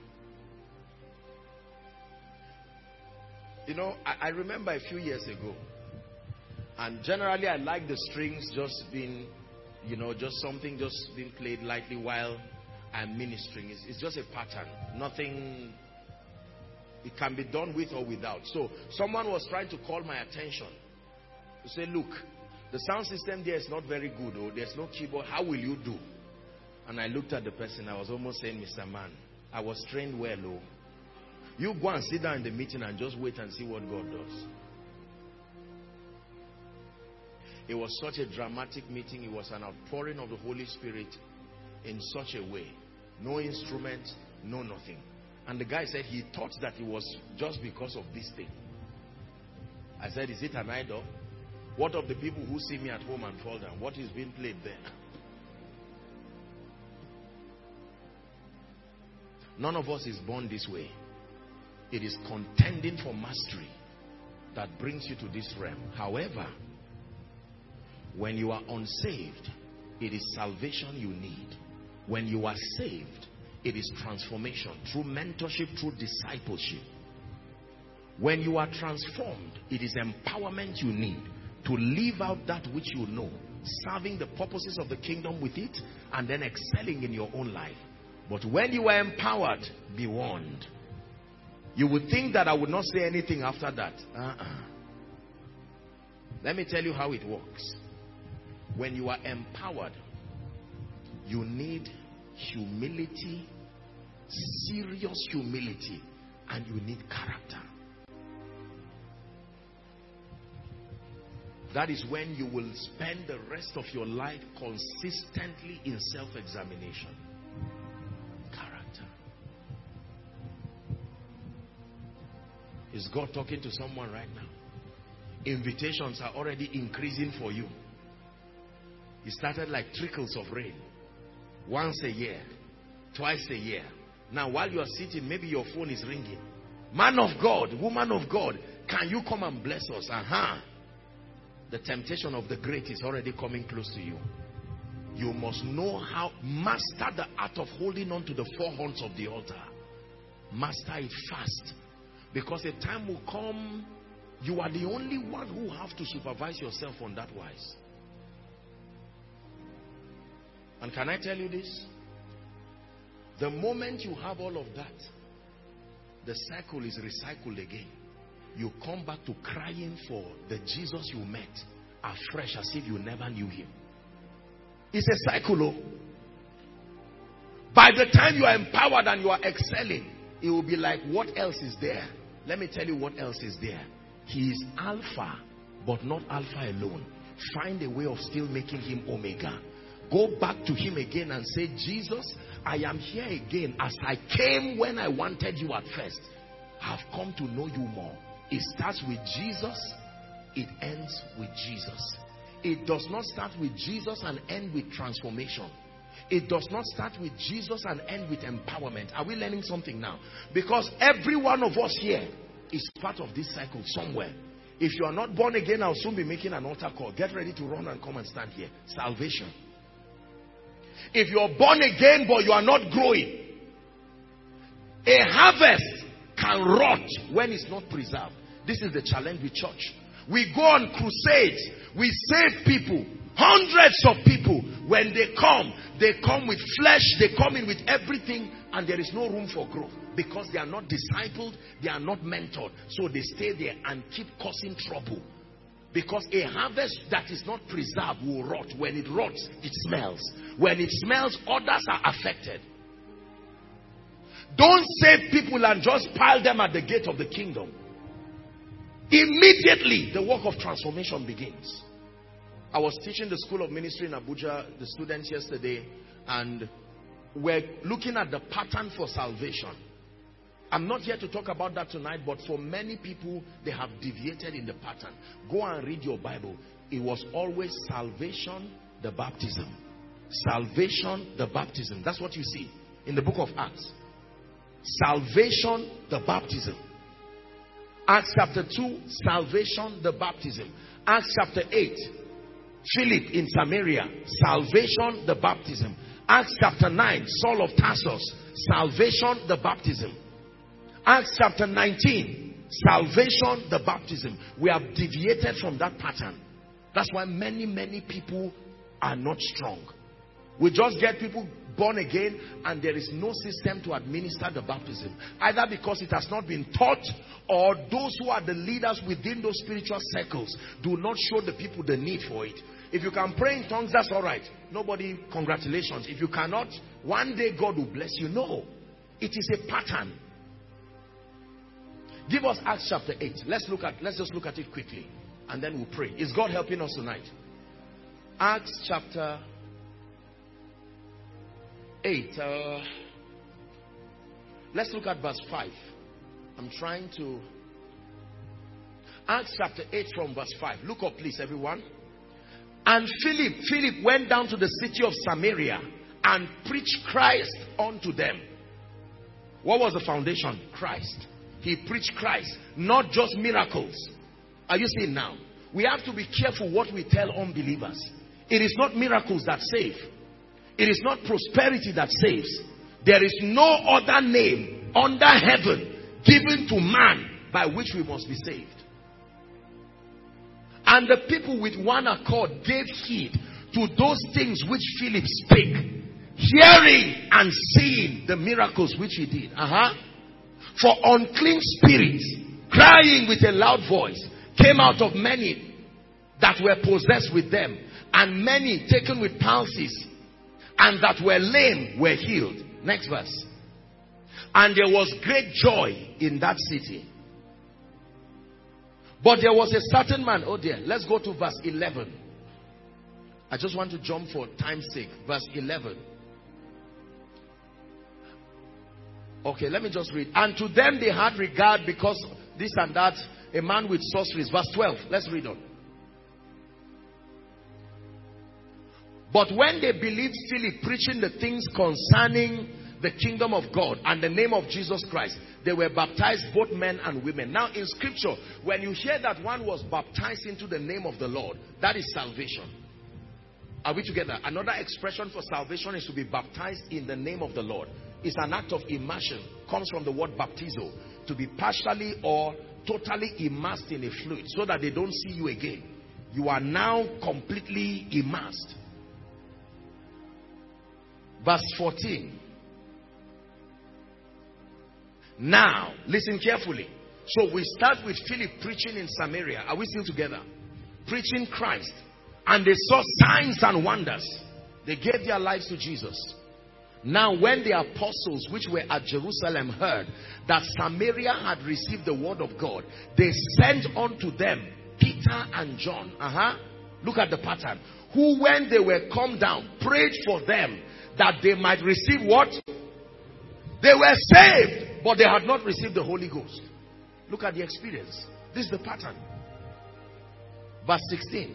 you know, I, I remember a few years ago, and generally I like the strings just being, you know, just something just being played lightly while I'm ministering. It's, it's just a pattern. Nothing, it can be done with or without. So someone was trying to call my attention to say, look, the sound system there is not very good, or there's no keyboard. How will you do? And I looked at the person. I was almost saying, Mister Man, I was trained well. Oh. You go and sit down in the meeting and just wait and see what God does. It was such a dramatic meeting. It was an outpouring of the Holy Spirit in such a way. No instrument, no nothing. And the guy said he thought that it was just because of this thing. I said, is it an idol? What of the people who see me at home and fall down? What is being played there? None of us is born this way. It is contending for mastery that brings you to this realm. However, when you are unsaved, it is salvation you need. When you are saved, it is transformation through mentorship, through discipleship. When you are transformed, it is empowerment you need to live out that which you know, serving the purposes of the kingdom with it, and then excelling in your own life. But when you are empowered, be warned. You would think that I would not say anything after that. Uh-uh. Let me tell you how it works. When you are empowered, you need humility, serious humility, and you need character. That is when you will spend the rest of your life consistently in self-examination. Character. Is God talking to someone right now? Invitations are already increasing for you. It started like trickles of rain. Once a year, twice a year. Now while you are sitting, maybe your phone is ringing. Man of God, woman of God, can you come and bless us? Uh-huh. The temptation of the great is already coming close to you. You must know how, master the art of holding on to the four horns of the altar. Master it fast. Because a time will come, you are the only one who have to supervise yourself on that wise. And can I tell you this? The moment you have all of that, the cycle is recycled again. You come back to crying for the Jesus you met afresh as if you never knew him. It's a cycle. Oh. By the time you are empowered and you are excelling, it will be like, what else is there? Let me tell you what else is there. He is Alpha, but not Alpha alone. Find a way of still making him Omega. Go back to him again and say, Jesus, I am here again as I came when I wanted you at first. I have come to know you more. It starts with Jesus. It ends with Jesus. It does not start with Jesus and end with transformation. It does not start with Jesus and end with empowerment. Are we learning something now? Because every one of us here is part of this cycle somewhere. If you are not born again, I'll soon be making an altar call. Get ready to run and come and stand here. Salvation. If you are born again but you are not growing, a harvest can rot when it's not preserved. This is the challenge with church. We go on crusades. We save people. Hundreds of people. When they come, they come with flesh. They come in with everything. And there is no room for growth. Because they are not discipled. They are not mentored. So they stay there and keep causing trouble. Because a harvest that is not preserved will rot. When it rots, it smells. When it smells, others are affected. Don't save people and just pile them at the gate of the kingdom. Immediately, the work of transformation begins. I was teaching the School of Ministry in Abuja, the students yesterday, and we're looking at the pattern for salvation. I'm not here to talk about that tonight, but for many people, they have deviated in the pattern. Go and read your Bible. It was always salvation, the baptism. Salvation, the baptism. That's what you see in the book of Acts. Salvation, the baptism. Acts chapter two, salvation, the baptism. Acts chapter eight, Philip in Samaria, salvation, the baptism. Acts chapter nine, Saul of Tarsus, salvation, the baptism. Acts chapter nineteen, salvation, the baptism. We have deviated from that pattern. That's why many, many people are not strong. We just get people born again and there is no system to administer the baptism. Either because it has not been taught, or those who are the leaders within those spiritual circles do not show the people the need for it. If you can pray in tongues, that's all right. Nobody, congratulations. If you cannot, one day God will bless you. No. It is a pattern. Give us Acts chapter eight. Let's look at, let's just look at it quickly. And then we'll pray. Is God helping us tonight? Acts chapter eight. Uh, let's look at verse five. I'm trying to... Acts chapter eight from verse five. Look up please everyone. And Philip, Philip went down to the city of Samaria and preached Christ unto them. What was the foundation? Christ. He preached Christ, not just miracles. Are you seeing now? We have to be careful what we tell unbelievers. It is not miracles that save. It is not prosperity that saves. There is no other name under heaven given to man by which we must be saved. And the people with one accord gave heed to those things which Philip spake, hearing and seeing the miracles which he did. Uh-huh. For unclean spirits, crying with a loud voice, came out of many that were possessed with them, and many taken with palsies, and that were lame were healed. Next verse. And there was great joy in that city. But there was a certain man. Oh dear. Let's go to verse eleven. I just want to jump for time's sake. Verse eleven. Okay, let me just read. And to them they had regard because this and that, a man with sorceries. Verse twelve. Let's read on. But when they believed Philip preaching the things concerning the kingdom of God and the name of Jesus Christ, they were baptized, both men and women. Now in scripture, when you hear that one was baptized into the name of the Lord, that is salvation. Are we together? Another expression for salvation is to be baptized in the name of the Lord. It's an act of immersion. Comes from the word baptizo. To be partially or totally immersed in a fluid so that they don't see you again. You are now completely immersed. Verse fourteen. Now, listen carefully. So we start with Philip preaching in Samaria. Are we still together? Preaching Christ. And they saw signs and wonders. They gave their lives to Jesus. Now when the apostles which were at Jerusalem heard that Samaria had received the word of God, they sent unto them Peter and John. Uh-huh. Look at the pattern. Who when they were come down, prayed for them that they might receive what? They were saved, but they had not received the Holy Ghost. Look at the experience. This is the pattern. Verse sixteen.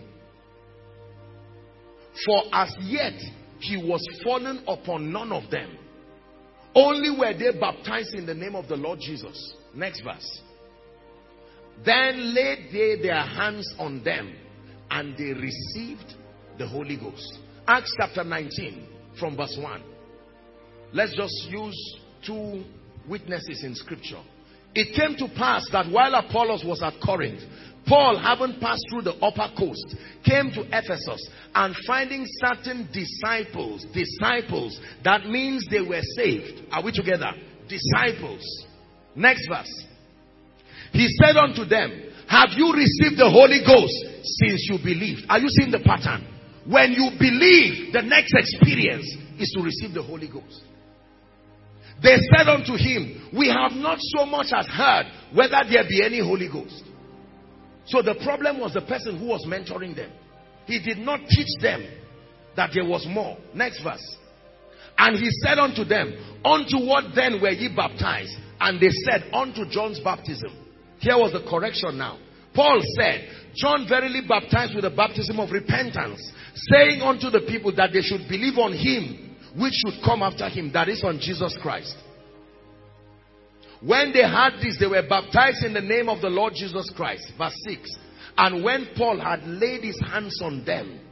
For as yet he was fallen upon none of them. Only were they baptized in the name of the Lord Jesus. Next verse. Then laid they their hands on them, and they received the Holy Ghost. Acts chapter nineteen from verse one. Let's just use two witnesses in scripture. It came to pass that while Apollos was at Corinth, Paul, having passed through the upper coast, came to Ephesus, and finding certain disciples, disciples, that means they were saved. Are we together? Disciples. Next verse. He said unto them, have you received the Holy Ghost since you believed? Are you seeing the pattern? When you believe, the next experience is to receive the Holy Ghost. They said unto him, we have not so much as heard whether there be any Holy Ghost. So the problem was the person who was mentoring them. He did not teach them that there was more. Next verse. And he said unto them, unto what then were ye baptized? And they said, unto John's baptism. Here was the correction now. Paul said, John verily baptized with the baptism of repentance, saying unto the people that they should believe on him which should come after him, that is on Jesus Christ. When they heard this, they were baptized in the name of the Lord Jesus Christ. Verse six. And when Paul had laid his hands on them,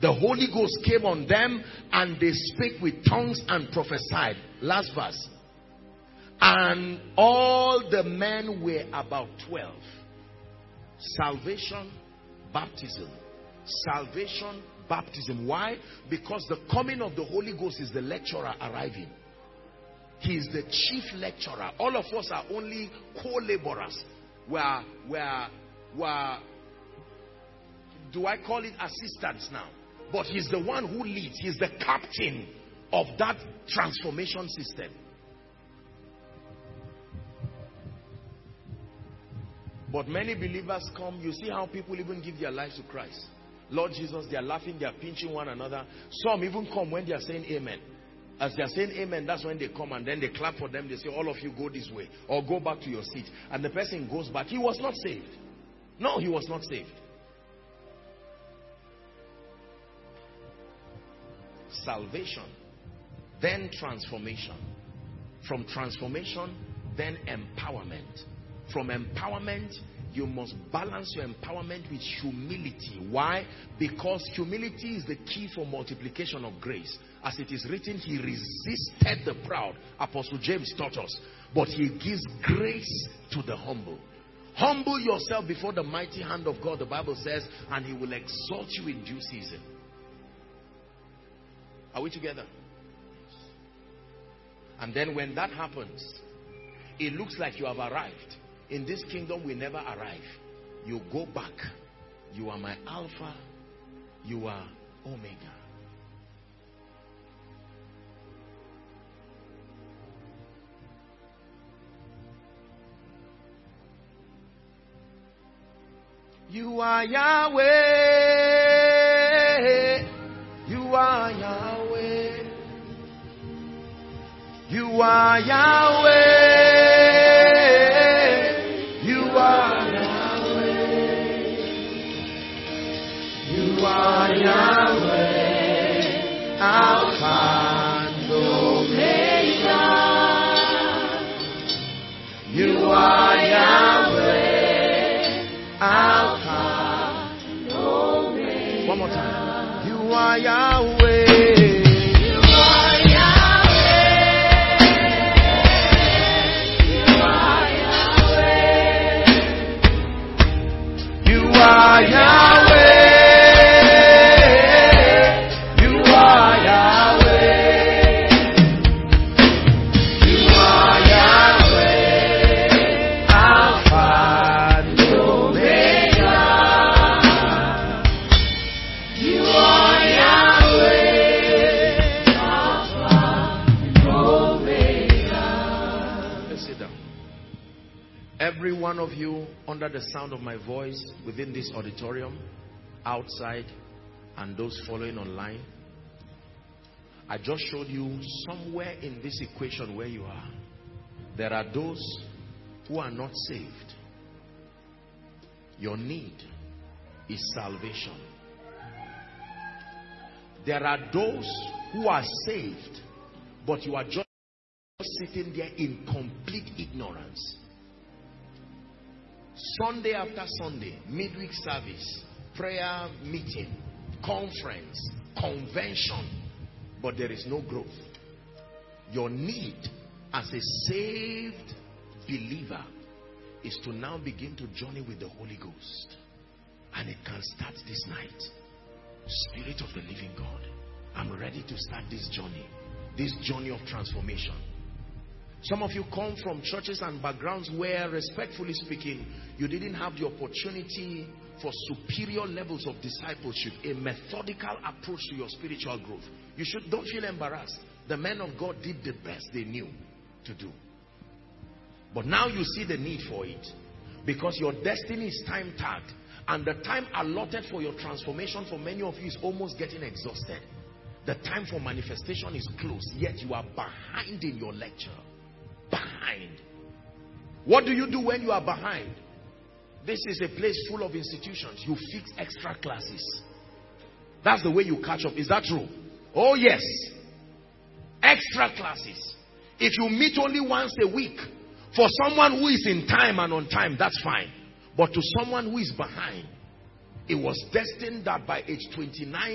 The Holy Ghost came on them and they spake with tongues and prophesied. Last verse. And all the men were about twelve. Salvation, baptism. Salvation, baptism. Why? Because the coming of the Holy Ghost is the lecturer arriving. He is the chief lecturer. All of us are only co-laborers. We are, we are, we are, do I call it assistants now? But he's the one who leads. He's the captain of that transformation system. But many believers come, you see how people even give their lives to Christ. Lord Jesus, they are laughing, they are pinching one another. Some even come when they are saying amen. As they are saying amen, that's when they come and then they clap for them. They say, all of you go this way or go back to your seat. And the person goes back. He was not saved. No, he was not saved. Salvation, then transformation. From transformation, then empowerment. From empowerment, you must balance your empowerment with humility. Why? Because humility is the key for multiplication of grace. As it is written, he resisted the proud. Apostle James taught us. But he gives grace to the humble. Humble yourself before the mighty hand of God, the Bible says, and he will exalt you in due season. Are we together? And then when that happens, it looks like you have arrived. In this kingdom, we never arrive. You go back. You are my Alpha. You are Omega. You are Yahweh. You are Yahweh. You are Yahweh. You are Yahweh. You are Yahweh. Alpha and Omega. You are Yahweh. Alpha and Omega. One more time. You are Yahweh. You are Yahweh. You are Yahweh. You are Yahweh. Alpha and Omega. You are Yahweh. Alpha and Omega. Let's sit down. Every one of you under the sound of my voice within this auditorium, outside, and those following online, I just showed you somewhere in this equation where you are. There are those who are not saved. Your need is salvation. There are those who are saved, but you are just sitting there in complete ignorance. Sunday after Sunday, midweek service, prayer meeting, conference, convention, but there is no growth. Your need as a saved believer is to now begin to journey with the Holy Ghost. And it can start this night. Spirit of the living God, I'm ready to start this journey, this journey of transformation. Some of you come from churches and backgrounds where, respectfully speaking, you didn't have the opportunity for superior levels of discipleship, a methodical approach to your spiritual growth. You should don't feel embarrassed. The men of God did the best they knew to do. But now you see the need for it, because your destiny is time tagged, and the time allotted for your transformation for many of you is almost getting exhausted. The time for manifestation is close, yet you are behind in your lecture. Behind. What do you do when you are behind? This is a place full of institutions. You fix extra classes. That's the way you catch up. Is that true? Oh yes. Extra classes. If you meet only once a week, for someone who is in time and on time, that's fine. But to someone who is behind, it was destined that by age twenty-nine,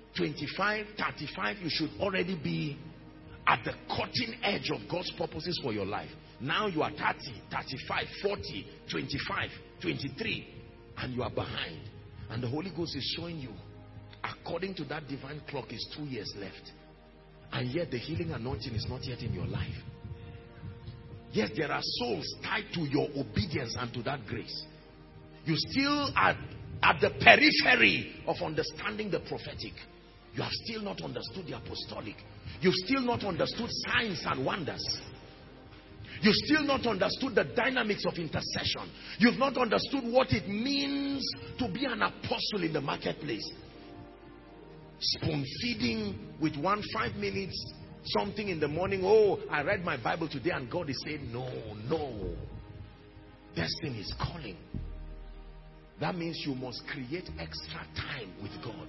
twenty-five, thirty-five, you should already be at the cutting edge of God's purposes for your life. Now you are thirty, thirty-five, forty, twenty-five, twenty-three, and you are behind. And the Holy Ghost is showing you, according to that divine clock, is two years left. And yet the healing anointing is not yet in your life. Yes, there are souls tied to your obedience and to that grace. You still are at the periphery of understanding the prophetic. You have still not understood the apostolic. You've still not understood signs and wonders. You've still not understood the dynamics of intercession. You've not understood what it means to be an apostle in the marketplace. Spoon feeding with one five minutes something in the morning. Oh, I read my Bible today and God is saying no, no. Destiny is calling. That means you must create extra time with God.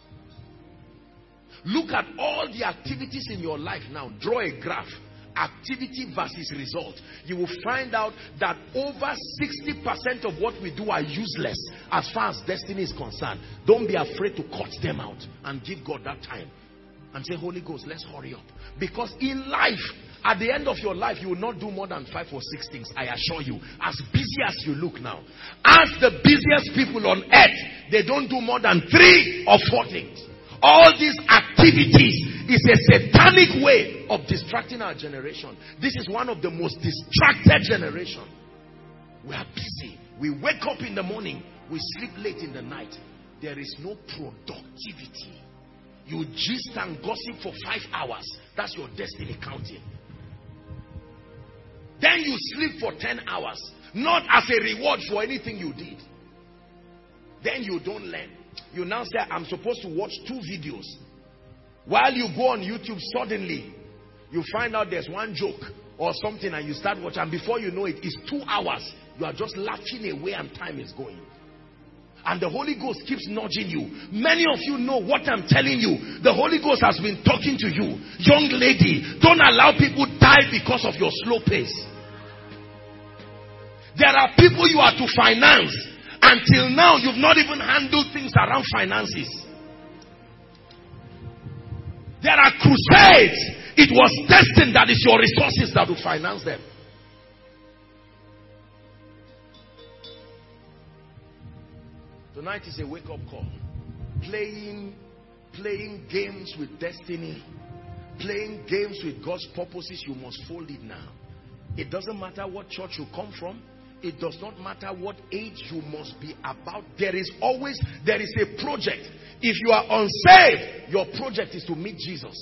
Look at all the activities in your life now. Draw a graph. Activity versus result. You will find out that over sixty percent of what we do are useless as far as destiny is concerned. Don't be afraid to cut them out and give God that time. And say, Holy Ghost, let's hurry up. Because in life, at the end of your life, you will not do more than five or six things. I assure you. As busy as you look now. Ask the busiest people on earth. They don't do more than three or four things. All these activities is a satanic way of distracting our generation. This is one of the most distracted generations. We are busy. We wake up in the morning. We sleep late in the night. There is no productivity. You gist and gossip for five hours. That's your destiny counting. Then you sleep for ten hours. Not as a reward for anything you did. Then you don't learn. You now say, I'm supposed to watch two videos. While you go on YouTube, suddenly you find out there's one joke or something and you start watching. And before you know it, it's two hours. You are just laughing away and time is going. And the Holy Ghost keeps nudging you. Many of you know what I'm telling you. The Holy Ghost has been talking to you. Young lady, don't allow people die because of your slow pace. There are people you are to finance. Until now, you've not even handled things around finances. There are crusades. It was destined that it's your resources that will finance them. Tonight is a wake-up call. Playing, playing games with destiny, playing games with God's purposes, you must fold it now. It doesn't matter what church you come from. It does not matter what age you must be about. There is always, there is a project. If you are unsaved, your project is to meet Jesus.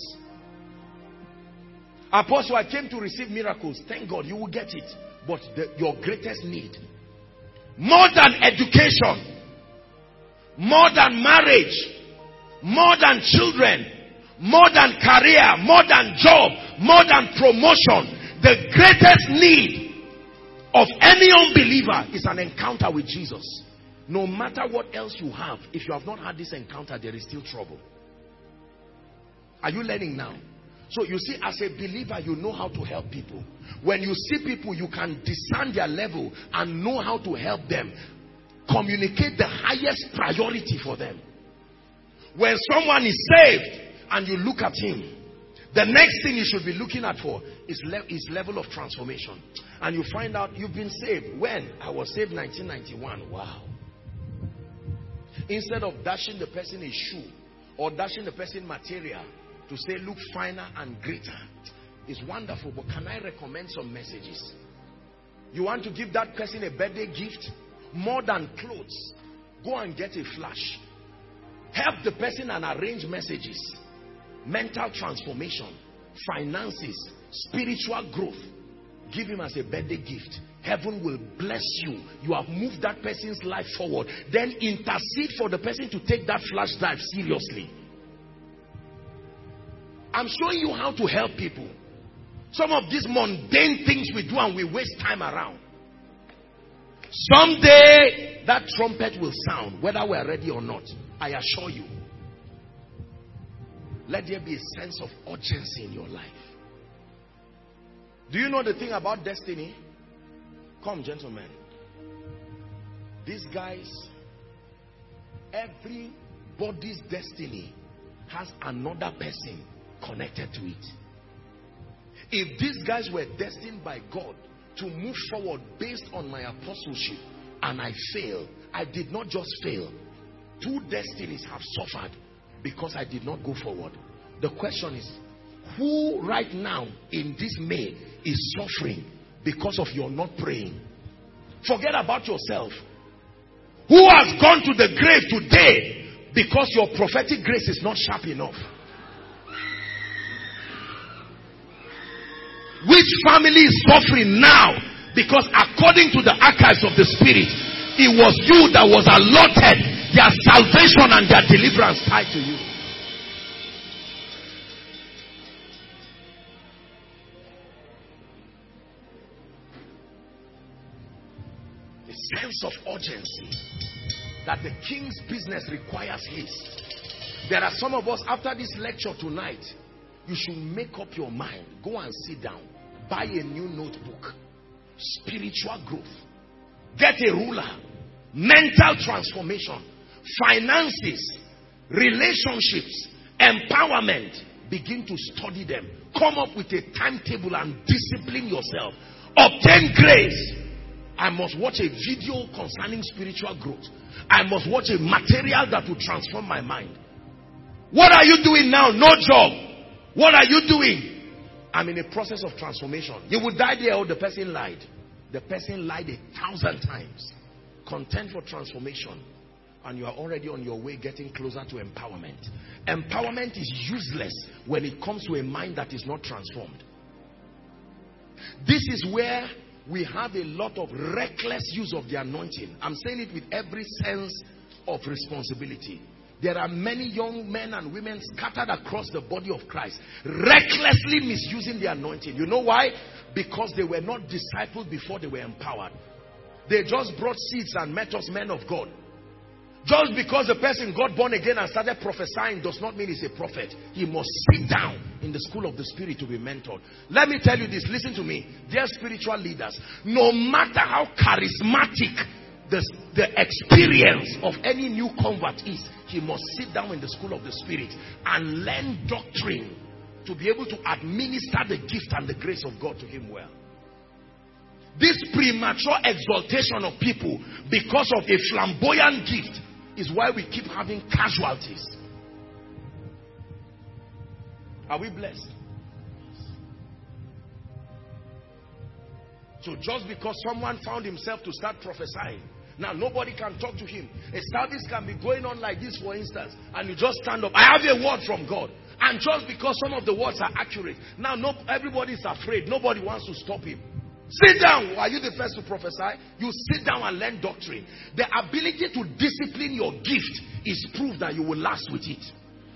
Apostle, I came to receive miracles. Thank God, you will get it. But the, your greatest need, more than education, more than marriage, more than children, more than career, more than job, more than promotion, the greatest need of any unbeliever is an encounter with Jesus. No matter what else you have, if you have not had this encounter, there is still trouble. Are you learning now? So you see, as a believer, you know how to help people. When you see people, you can discern their level and know how to help them. Communicate the highest priority for them. When someone is saved and you look at him, the next thing you should be looking at for is le his level of transformation. And you find out you've been saved. When? I was saved nineteen ninety-one. Wow. Instead of dashing the person a shoe or dashing the person material to say look finer and greater. It's wonderful, but can I recommend some messages? You want to give that person a birthday gift? More than clothes, go and get a flash. Help the person and arrange messages. Mental transformation, finances, spiritual growth. Give him as a birthday gift. Heaven will bless you. You have moved that person's life forward. Then intercede for the person to take that flash drive seriously. I'm showing you how to help people. Some of these mundane things we do and we waste time around. Someday that trumpet will sound, whether we are ready or not. I assure you. Let there be a sense of urgency in your life. Do you know the thing about destiny? Come, gentlemen. These guys, everybody's destiny has another person connected to it. If these guys were destined by God to move forward based on my apostleship and I fail, I did not just fail. Two destinies have suffered because I did not go forward. The question is, who right now in this May is suffering because of your not praying? Forget about yourself. Who has gone to the grave today because your prophetic grace is not sharp enough? Which family is suffering now because according to the archives of the Spirit, it was you that was allotted their salvation and their deliverance tied to you? The sense of urgency that the king's business requires haste. There are some of us, after this lecture tonight, you should make up your mind. Go and sit down. Buy a new notebook. Spiritual growth. Get a ruler. Mental transformation. Finances. Relationships. Empowerment. Begin to study them. Come up with a timetable and discipline yourself. Obtain grace. I must watch a video concerning spiritual growth. I must watch a material that will transform my mind. What are you doing now? No job. What are you doing? I'm in a process of transformation. You would die there, or the person lied. The person lied a thousand times. Content for transformation. And you are already on your way getting closer to empowerment. Empowerment is useless when it comes to a mind that is not transformed. This is where we have a lot of reckless use of the anointing. I'm saying it with every sense of responsibility. There are many young men and women scattered across the body of Christ, recklessly misusing the anointing. You know why? Because they were not discipled before they were empowered. They just brought seeds and met us men of God. Just because the person got born again and started prophesying does not mean he's a prophet. He must sit down in the school of the Spirit to be mentored. Let me tell you this, listen to me. Dear spiritual leaders, no matter how charismatic the, the experience of any new convert is, he must sit down in the school of the Spirit and learn doctrine to be able to administer the gift and the grace of God to him well. This premature exaltation of people because of a flamboyant gift is why we keep having casualties. Are we blessed? So just because someone found himself to start prophesying, now nobody can talk to him. A service can be going on like this, for instance, and you just stand up. I have a word from God. And just because some of the words are accurate, now no, everybody is afraid. Nobody wants to stop him. Sit down. Are you the first to prophesy? You sit down and learn doctrine. The ability to discipline your gift is proof that you will last with it.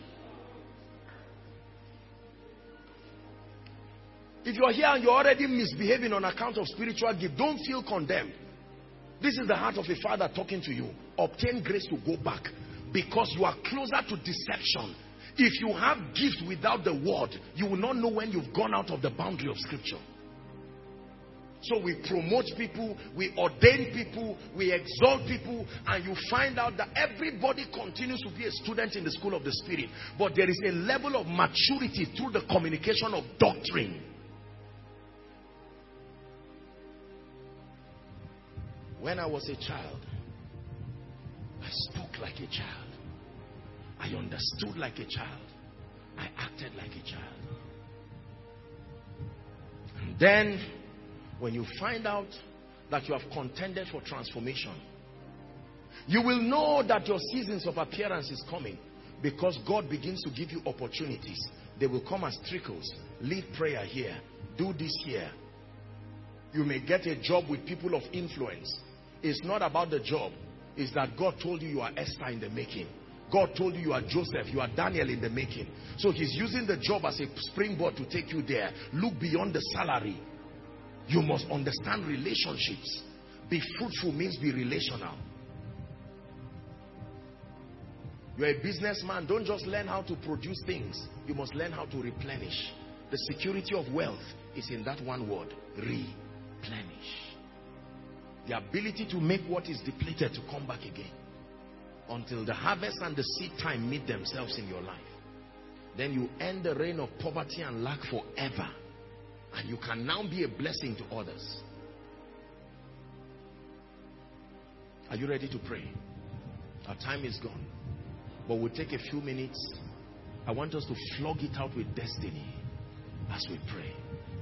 If you're here and you're already misbehaving on account of spiritual gift, don't feel condemned. This is the heart of a father talking to you. Obtain grace to go back because you are closer to deception. If you have gift without the word, you will not know when you've gone out of the boundary of scripture. So we promote people, we ordain people, we exalt people, and you find out that everybody continues to be a student in the school of the Spirit. But there is a level of maturity through the communication of doctrine. When I was a child, I spoke like a child. I understood like a child. I acted like a child. And then, when you find out that you have contended for transformation, you will know that your seasons of appearance is coming because God begins to give you opportunities. They will come as trickles. Lead prayer here. Do this here. You may get a job with people of influence. It's not about the job. It's that God told you you are Esther in the making. God told you you are Joseph, you are Daniel in the making. So he's using the job as a springboard to take you there. Look beyond the salary. You must understand relationships. Be fruitful means be relational. You're a businessman. Don't just learn how to produce things. You must learn how to replenish. The security of wealth is in that one word. Replenish. The ability to make what is depleted to come back again. Until the harvest and the seed time meet themselves in your life. then you end the reign of poverty and lack forever. And you can now be a blessing to others. Are you ready to pray? Our time is gone. But we'll take a few minutes. I want us to flog it out with destiny as we pray.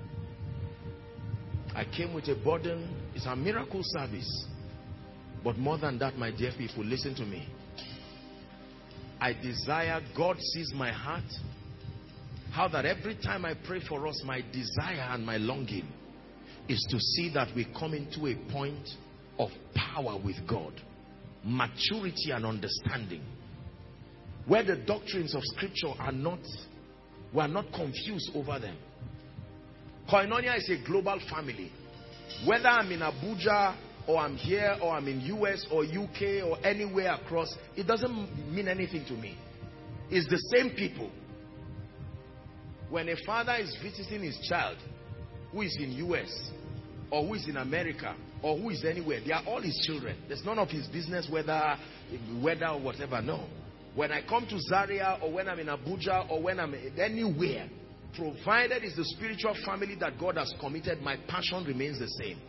I came with a burden. It's a miracle service. But more than that, my dear people, listen to me. I desire, God sees my heart. How that every time I pray for us, my desire and my longing is to see that we come into a point of power with God. Maturity and understanding. Where the doctrines of scripture are not, we are not confused over them. Koinonia is a global family. Whether I'm in Abuja or I'm here or I'm in U S or U K or anywhere across, it doesn't mean anything to me. It's the same people. When a father is visiting his child who is in U S or who is in America or who is anywhere, they are all his children. There's none of his business whether whether or whatever. No. When I come to Zaria or when I'm in Abuja or when I'm anywhere, provided it's the spiritual family that God has committed, my passion remains the same.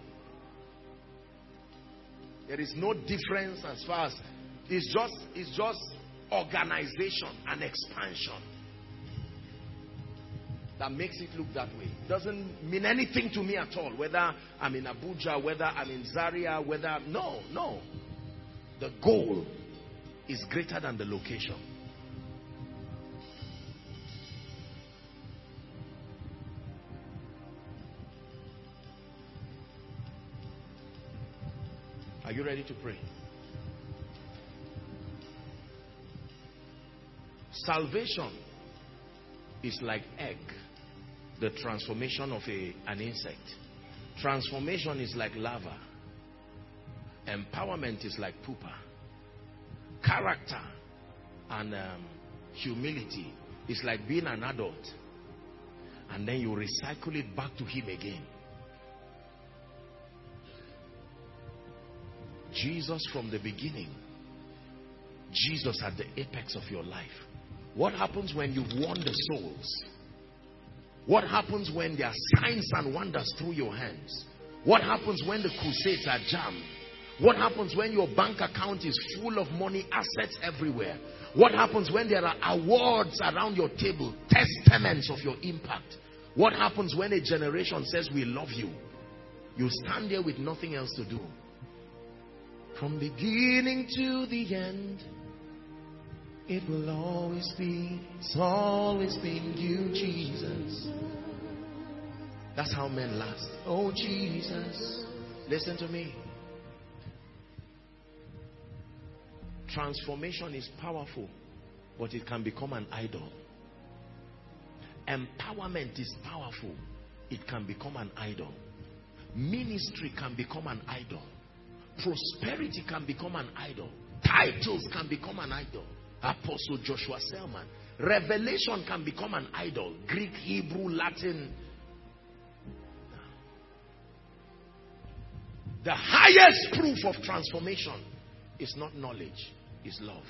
There is no difference as far as it's just it's just organization and expansion that makes it look that way. It doesn't mean anything to me at all, whether I'm in Abuja, whether I'm in Zaria, whether... No, no. The goal is greater than the location. Are you ready to pray? Salvation is like egg. The transformation of a, an insect. Transformation is like lava. Empowerment is like pupa. Character and um, humility is like being an adult. And then you recycle it back to him again. Jesus from the beginning. Jesus at the apex of your life. What happens when you've won the souls? What happens when there are signs and wonders through your hands? What happens when the crusades are jammed? What happens when your bank account is full of money, assets everywhere? What happens when there are awards around your table, testaments of your impact? What happens when a generation says, we love you? You stand there with nothing else to do. From beginning to the end, it will always be, it's always been you, Jesus. That's how men last. Oh, Jesus. Listen to me. Transformation is powerful, but it can become an idol. Empowerment is powerful. It can become an idol. Ministry can become an idol. Prosperity can become an idol. Titles can become an idol. Apostle Joshua Selman. Revelation can become an idol. Greek, Hebrew, Latin. The highest proof of transformation is not knowledge, is love.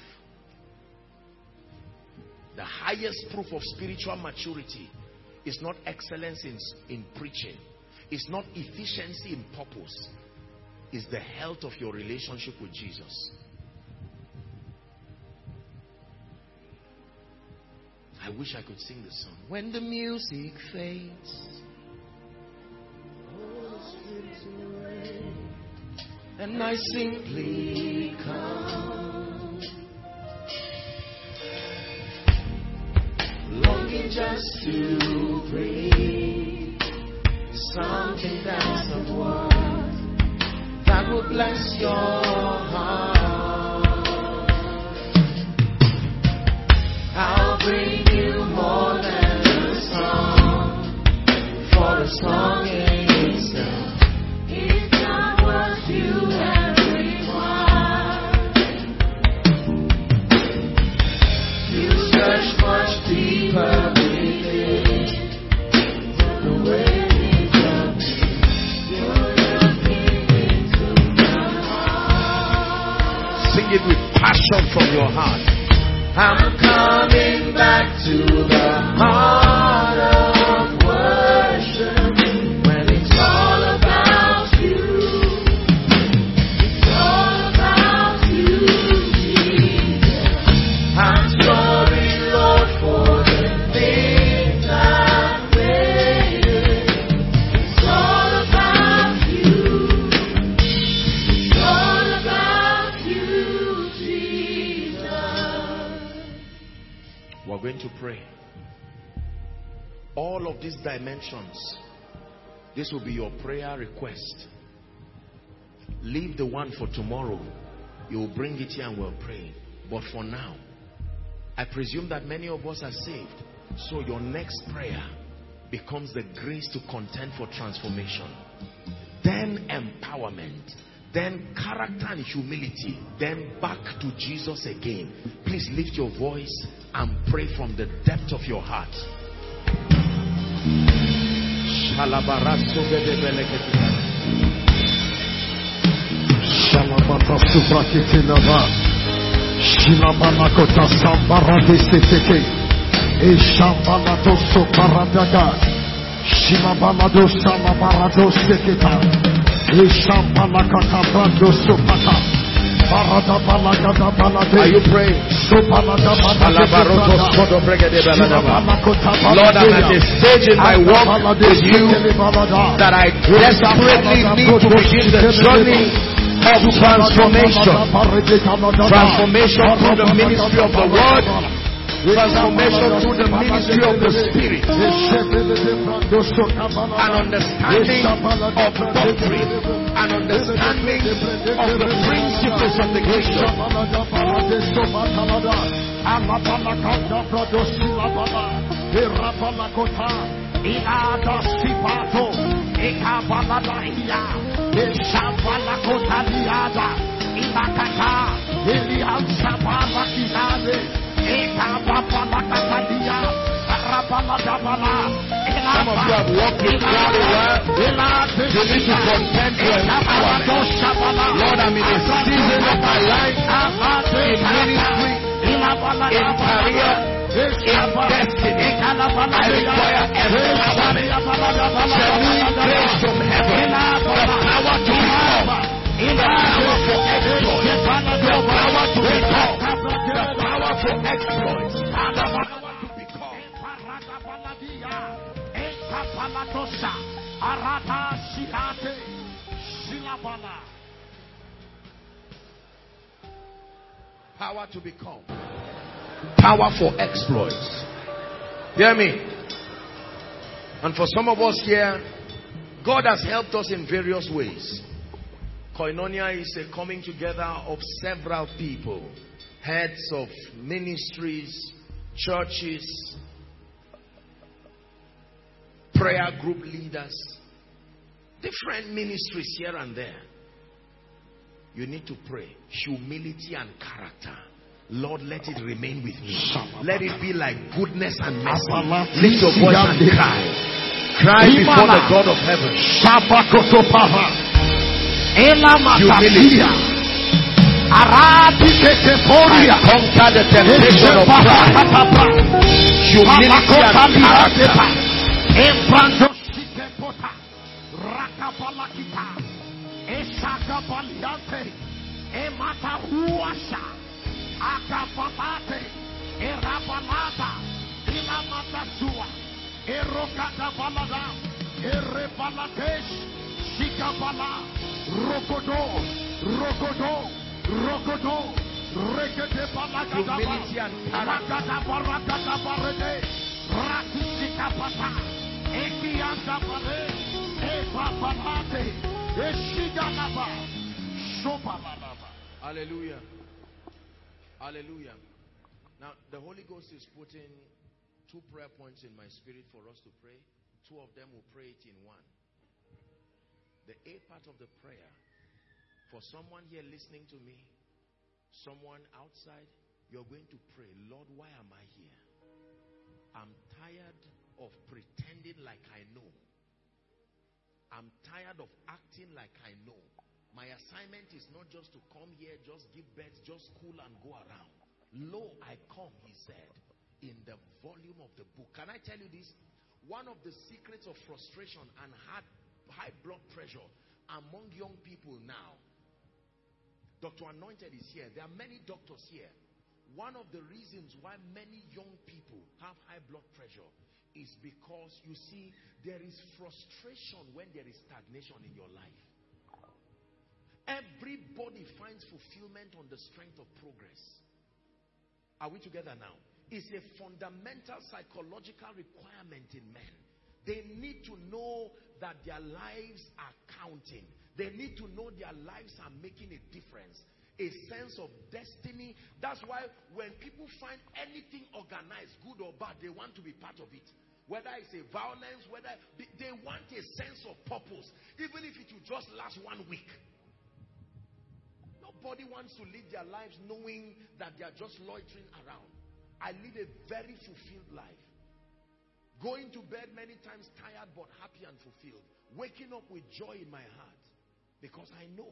The highest proof of spiritual maturity is not excellence in, in preaching. It's not efficiency in purpose. It's the health of your relationship with Jesus. I wish I could sing the song. When the music fades, and I simply come, longing just to breathe something that's of worth that will bless your heart. I'll bring you more than a song, for a song in itself is not worth you everyone. You search much deeper within the way you love me. You're looking into my heart. Sing it with passion from your heart. I'm coming back to the all of these dimensions, this will be your prayer request. Leave the one for tomorrow. You will bring it here and we'll pray. But for now, I presume that many of us are saved. So your next prayer becomes the grace to contend for transformation. Then empowerment. Then character and humility. Then back to Jesus again. Please lift your voice and pray from the depth of your heart. Are you praying? Lord, I'm at a stage in my walk with you that I desperately need to begin the journey of transformation. Transformation through the ministry of the word. Transformation through the ministry of the Spirit. An understanding of doctrine. An understanding of the principles of the kingdom. Some of you have walked with God a while. You need to contend for empowerment. Lord, I'm in a season of my life, in ministry, in career, in destiny. I require empowerment. Genuine grace from heaven. The power to become. The power for exploit. The power to become. The power for exploit. Power to become. Power for exploits. Hear me? And for some of us here, God has helped us in various ways. Koinonia is a coming together of several people, heads of ministries, churches, prayer group leaders, different ministries here and there. You need to pray. Humility and character. Lord, let it remain with me. Let it be like goodness and mercy. Lift your voice and cry. Cry before the God of heaven. Humility. I conquer the temptation of pride. Humility and character. Humility and Hallelujah. Hallelujah. Now, the Holy Ghost is putting two prayer points in my spirit for us to pray. Two of them will pray it in one. The A part of the prayer, for someone here listening to me, someone outside, you're going to pray, Lord, why am I here? I'm tired of pretending like I know. I'm tired of acting like I know. My assignment is not just to come here, just give birth, just cool and go around. Lo, I come, he said, in the volume of the book. Can I tell you this? One of the secrets of frustration and high, high blood pressure among young people now. Doctor Anointed is here. There are many doctors here. One of the reasons why many young people have high blood pressure is because, you see, there is frustration when there is stagnation in your life. Everybody finds fulfillment on the strength of progress. Are we together now? is a fundamental psychological requirement in men. They need to know that their lives are counting. They need to know their lives are making a difference. A sense of destiny. That's why when people find anything organized, good or bad, they want to be part of it. Whether it's a violence, whether they want a sense of purpose, even if it will just last one week. Nobody wants to live their lives knowing that they are just loitering around. I live a very fulfilled life. Going to bed many times tired but happy and fulfilled. Waking up with joy in my heart. Because I know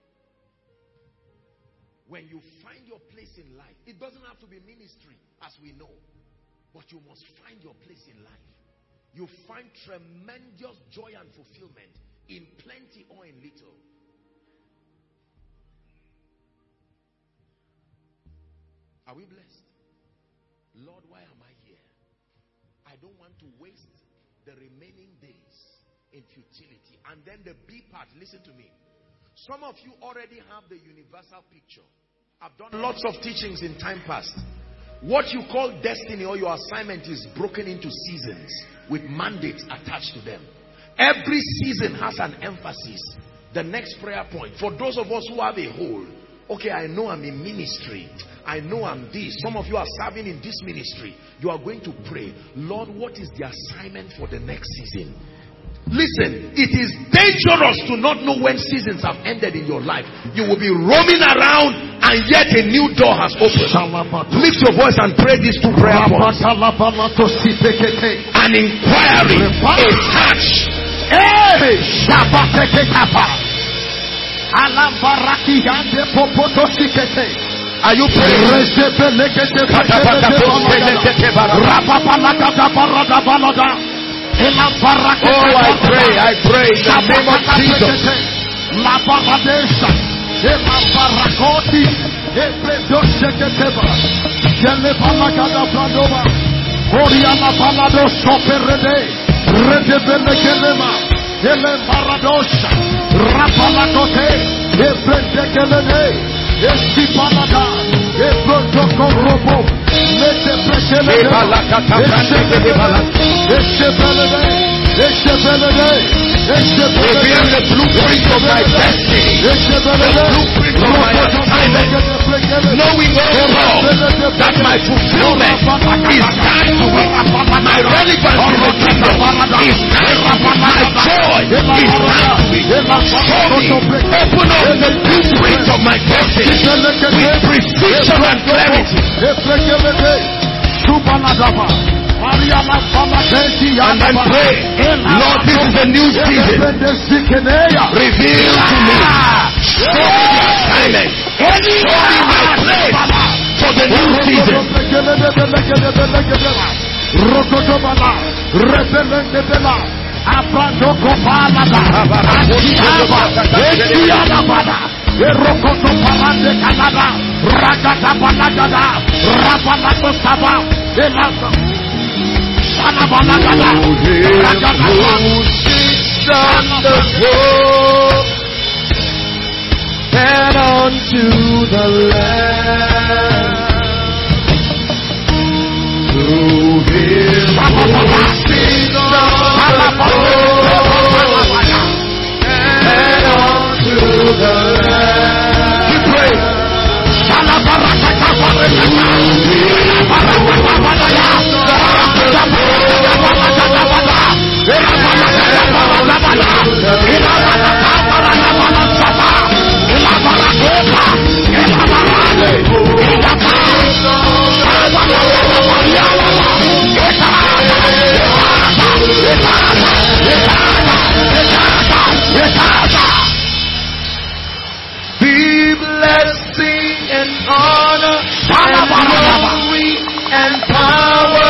when you find your place in life, it doesn't have to be ministry as we know. But you must find your place in life. You find tremendous joy and fulfillment in plenty or in little. Are we blessed? Lord, why am I here? I don't want to waste the remaining days in futility. And then the B part, listen to me. Some of you already have the universal picture. I've done lots of teachings in time past. What you call destiny or your assignment is broken into seasons with mandates attached to them. Every season has an emphasis. The next prayer point, for those of us who have a whole, okay, I know I'm in ministry. I know I'm this. Some of you are serving in this ministry. You are going to pray, Lord, what is the assignment for the next season? Listen, it is dangerous to not know when seasons have ended in your life. You will be roaming around and yet a new door has opened. Lift your voice and pray these two prayer points. An inquiry, a touch. Are you praying? Oh, I pray, I pray in the name of Jesus. Reveal the blueprint of my destiny, the blueprint of my assignment, knowing also that my fulfillment is tied to it, my relevance in the kingdom is tied to it, my joy is tied to it. Show me, open up the blueprint of my destiny with precision and clarity. And then pray, Lord, this is a new season. Reveal to me, show me the assignment, show me my place for the new season. Erokoto parande kanada, ragata balagada, rapalato saba, elasa, sana balagada, ragata and unto the land. Through him who sits on the throne and unto the land. He prays. Be blessing and honor and glory and power.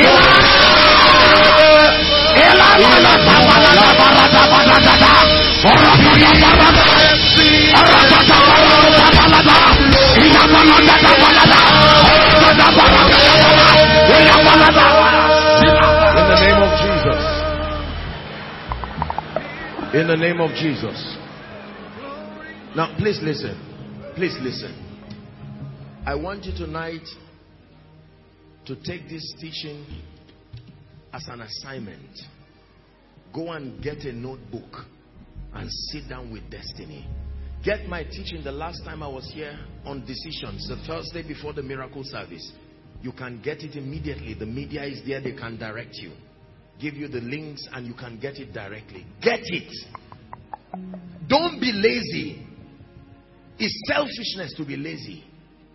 In the name of Jesus. In the name of Jesus. Now, please listen. Please listen. I want you tonight to take this teaching as an assignment. Go and get a notebook and sit down with destiny. Get my teaching the last time I was here on decisions, the Thursday before the miracle service. You can get it immediately. The media is there. They can direct you. Give you the links and you can get it directly. Get it. Don't be lazy. It's selfishness to be lazy.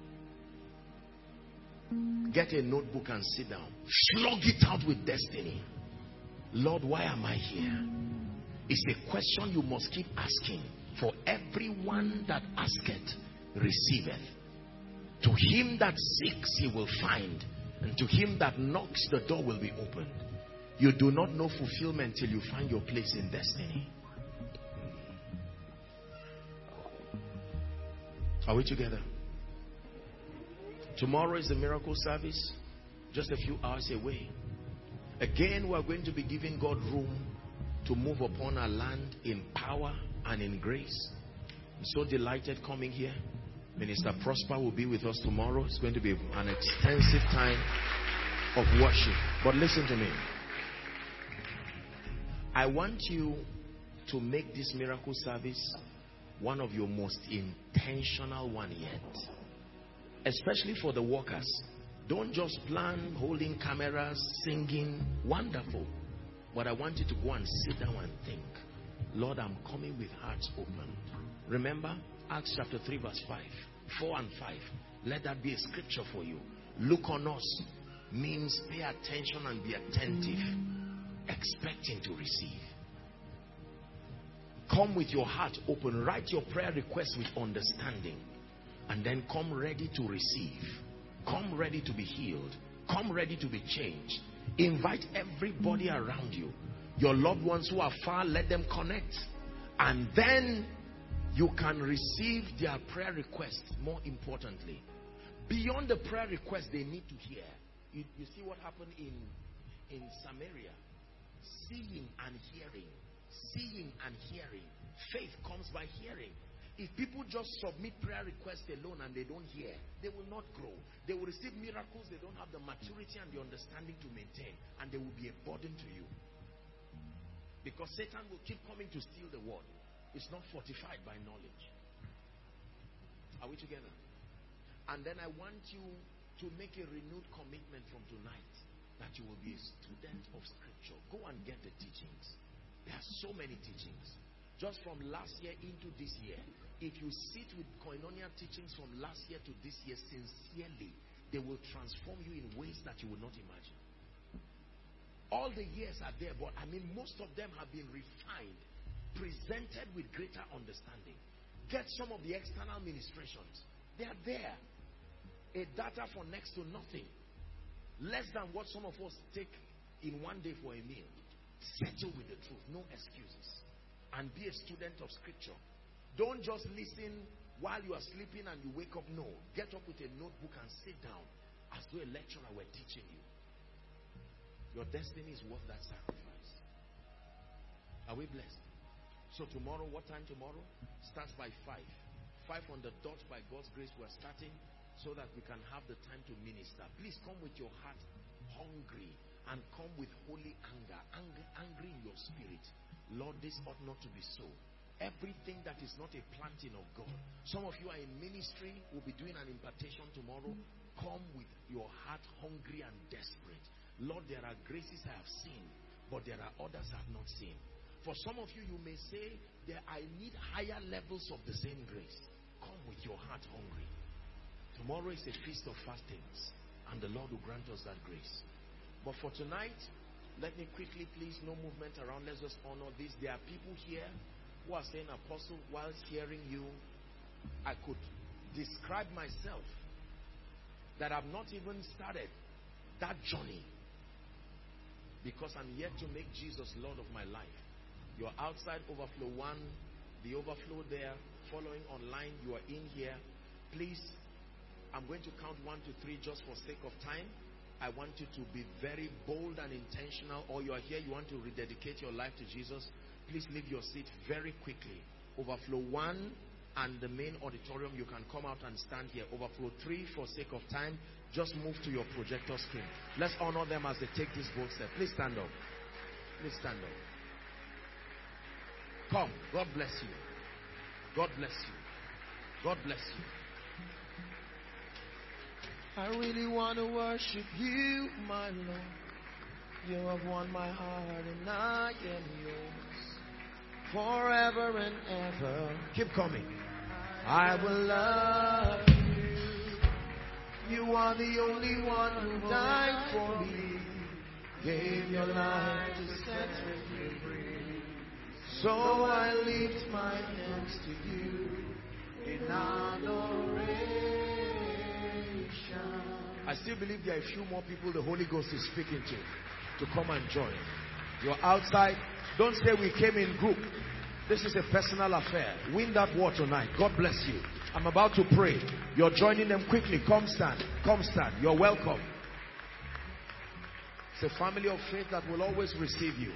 Get a notebook and sit down. Slug it out with destiny. Lord, why am I here? It's a question you must keep asking. For everyone that asketh, receiveth. To him that seeks, he will find. And to him that knocks, the door will be opened. You do not know fulfillment till you find your place in destiny. Are we together? Tomorrow is the miracle service. Just a few hours away. Again, we are going to be giving God room to move upon our land in power and in grace. I'm so delighted coming here. Minister Prosper will be with us tomorrow. It's going to be an extensive time of worship. But listen to me. I want you to make this miracle service one of your most intentional one yet. Especially for the workers. Don't just plan holding cameras, singing. Wonderful. But I want you to go and sit down and think. Lord, I'm coming with hearts open. Remember Acts chapter three verse five, four and five. Let that be a scripture for you. Look on us means pay attention and be attentive, expecting to receive. Come with your heart open. Write your prayer request with understanding. And then come ready to receive. Come ready to be healed. Come ready to be changed. Invite everybody around you. Your loved ones who are far, let them connect. And then you can receive their prayer requests. More importantly, beyond the prayer request they need to hear. You, you see what happened in, in Samaria? Seeing and hearing. Seeing and hearing. Faith comes by hearing. If people just submit prayer requests alone and they don't hear, they will not grow. They will receive miracles they don't have the maturity and the understanding to maintain, and they will be a burden to you. Because Satan will keep coming to steal the word. It's not fortified by knowledge. Are we together? And then I want you to make a renewed commitment from tonight that you will be a student of scripture. Go and get the teachings. There are so many teachings. Just from last year into this year, if you sit with Koinonia teachings from last year to this year sincerely, they will transform you in ways that you will not imagine. All the years are there, but I mean most of them have been refined, presented with greater understanding. Get some of the external ministrations. They are there. A data for next to nothing. Less than what some of us take in one day for a meal. Settle with the truth. No excuses. And be a student of scripture. Don't just listen while you are sleeping and you wake up. No. Get up with a notebook and sit down as though a lecturer were teaching you. Your destiny is worth that sacrifice. Are we blessed? So tomorrow, what time tomorrow? Starts by five. Five on the dot by God's grace we're starting so that we can have the time to minister. Please come with your heart hungry and come with holy anger. Angry, angry in your spirit. Lord, this ought not to be so. Everything that is not a planting of God. Some of you are in ministry. We'll be doing an impartation tomorrow. Come with your heart hungry and desperate. Lord, there are graces I have seen, but there are others I have not seen. For some of you, you may say that I need higher levels of the same grace. Come with your heart hungry. Tomorrow is a feast of fastings, and the Lord will grant us that grace. But for tonight, let me quickly, please, no movement around. Let's just honor this. There are people here who are saying, Apostle, whilst hearing you, I could describe myself that I've not even started that journey because I'm yet to make Jesus Lord of my life. You're outside Overflow one, the overflow there, following online, you are in here. Please, I'm going to count one to three just for sake of time. I want you to be very bold and intentional. Or you are here, you want to rededicate your life to Jesus. Please leave your seat very quickly. Overflow one and the main auditorium. You can come out and stand here. Overflow three, for sake of time, just move to your projector screen. Let's honor them as they take this bold step. Please stand up. Please stand up. Come. God bless you. God bless you. God bless you. I really want to worship you, my Lord. You have won my heart and I am yours forever and ever. Keep coming. I will love you. You are the only one who died for me. Gave your life to set me free. So I lift my hands to you in adoration. I still believe there are a few more people the Holy Ghost is speaking to, to come and join. You're outside. Don't say we came in group. This is a personal affair. Win that war tonight. God bless you. I'm about to pray. You're joining them quickly. Come stand. Come stand. You're welcome. It's a family of faith that will always receive you.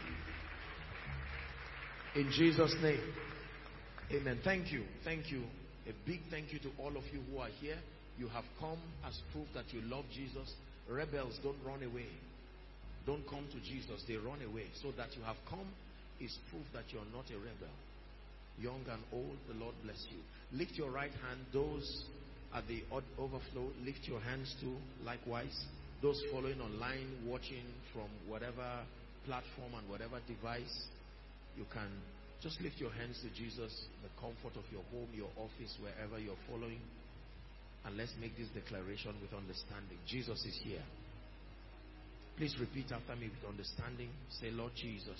In Jesus' name. Amen. Thank you. Thank you. A big thank you to all of you who are here. You have come as proof that you love Jesus. Rebels don't run away. Don't come to Jesus. They run away. So that you have come is proof that you're not a rebel. Young and old, the Lord bless you. Lift your right hand. Those at the overflow, lift your hands too. Likewise, those following online, watching from whatever platform and whatever device, you can just lift your hands to Jesus, the comfort of your home, your office, wherever you're following. And let's make this declaration with understanding. Jesus is here. Please repeat after me with understanding. Say, Lord Jesus,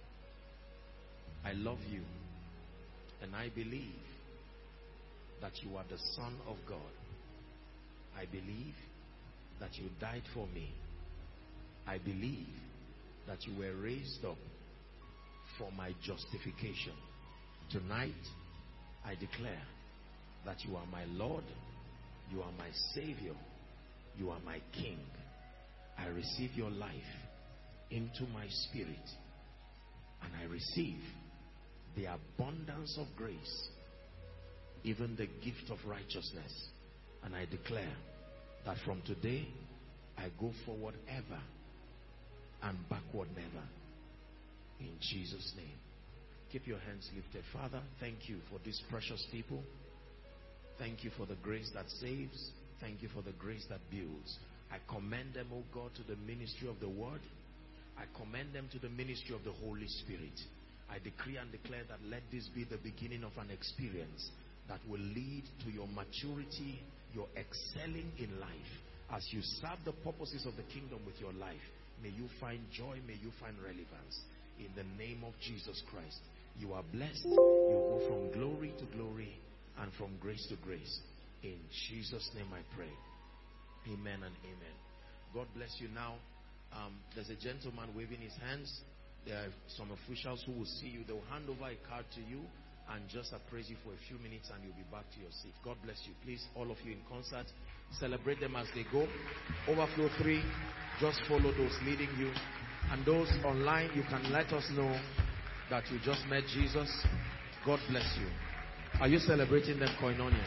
I love you. And I believe that you are the Son of God. I believe that you died for me. I believe that you were raised up for my justification. Tonight, I declare that you are my Lord. You are my Savior. You are my King. I receive your life into my spirit. And I receive the abundance of grace, even the gift of righteousness. And I declare that from today, I go forward ever and backward never. In Jesus' name. Keep your hands lifted. Father, thank you for these precious people. Thank you for the grace that saves. Thank you for the grace that builds. I commend them, oh God, to the ministry of the word. I commend them to the ministry of the Holy Spirit. I decree and declare that let this be the beginning of an experience that will lead to your maturity, your excelling in life. As you serve the purposes of the kingdom with your life, may you find joy, may you find relevance. In the name of Jesus Christ, you are blessed. You go from glory to glory and from grace to grace. In Jesus' name I pray. Amen and amen. God bless you. Now, um, there's a gentleman waving his hands. There are some officials who will see you. They will hand over a card to you and just appraise you for a few minutes, and you'll be back to your seat. God bless you. Please, all of you in concert, celebrate them as they go. Overflow three, just follow those leading you. And those online, you can let us know that you just met Jesus. God bless you. Are you celebrating them, Koinonia?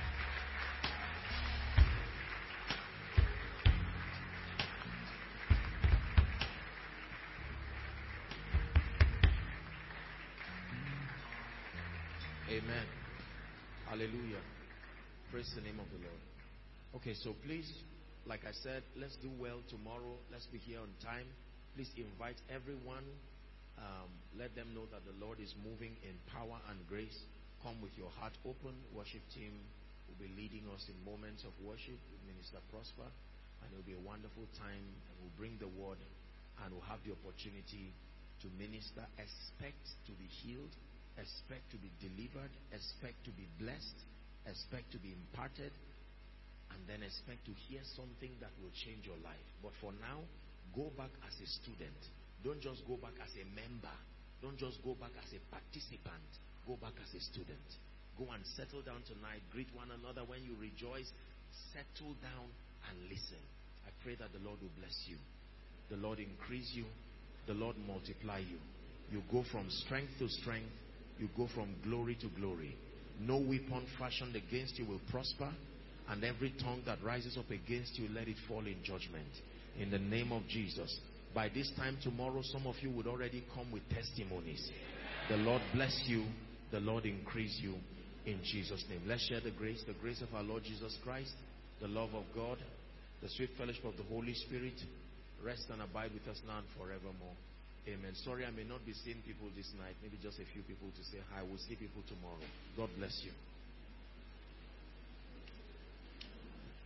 Amen. Hallelujah. Praise the name of the Lord. Okay, so please, like I said, let's do well tomorrow. Let's be here on time. Please invite everyone. Um, let them know that the Lord is moving in power and grace. Come with your heart open. Worship team will be leading us in moments of worship with Minister Prosper. And it will be a wonderful time. And we'll bring the word and we'll have the opportunity to minister. Expect to be healed. Expect to be delivered. Expect to be blessed. Expect to be imparted. And then expect to hear something that will change your life. But for now, go back as a student. Don't just go back as a member. Don't just go back as a participant. Go back as a student. Go and settle down tonight. Greet one another when you rejoice. Settle down and listen. I pray that the Lord will bless you. The Lord increase you. The Lord multiply you. You go from strength to strength. You go from glory to glory. No weapon fashioned against you will prosper, and every tongue that rises up against you, let it fall in judgment. In the name of Jesus. By this time tomorrow, some of you would already come with testimonies. The Lord bless you. The Lord increase you in Jesus' name. Let's share the grace. The grace of our Lord Jesus Christ, the love of God, the sweet fellowship of the Holy Spirit, rest and abide with us now and forevermore. Amen. Sorry, I may not be seeing people this night. Maybe just a few people to say hi. We'll see people tomorrow. God bless you.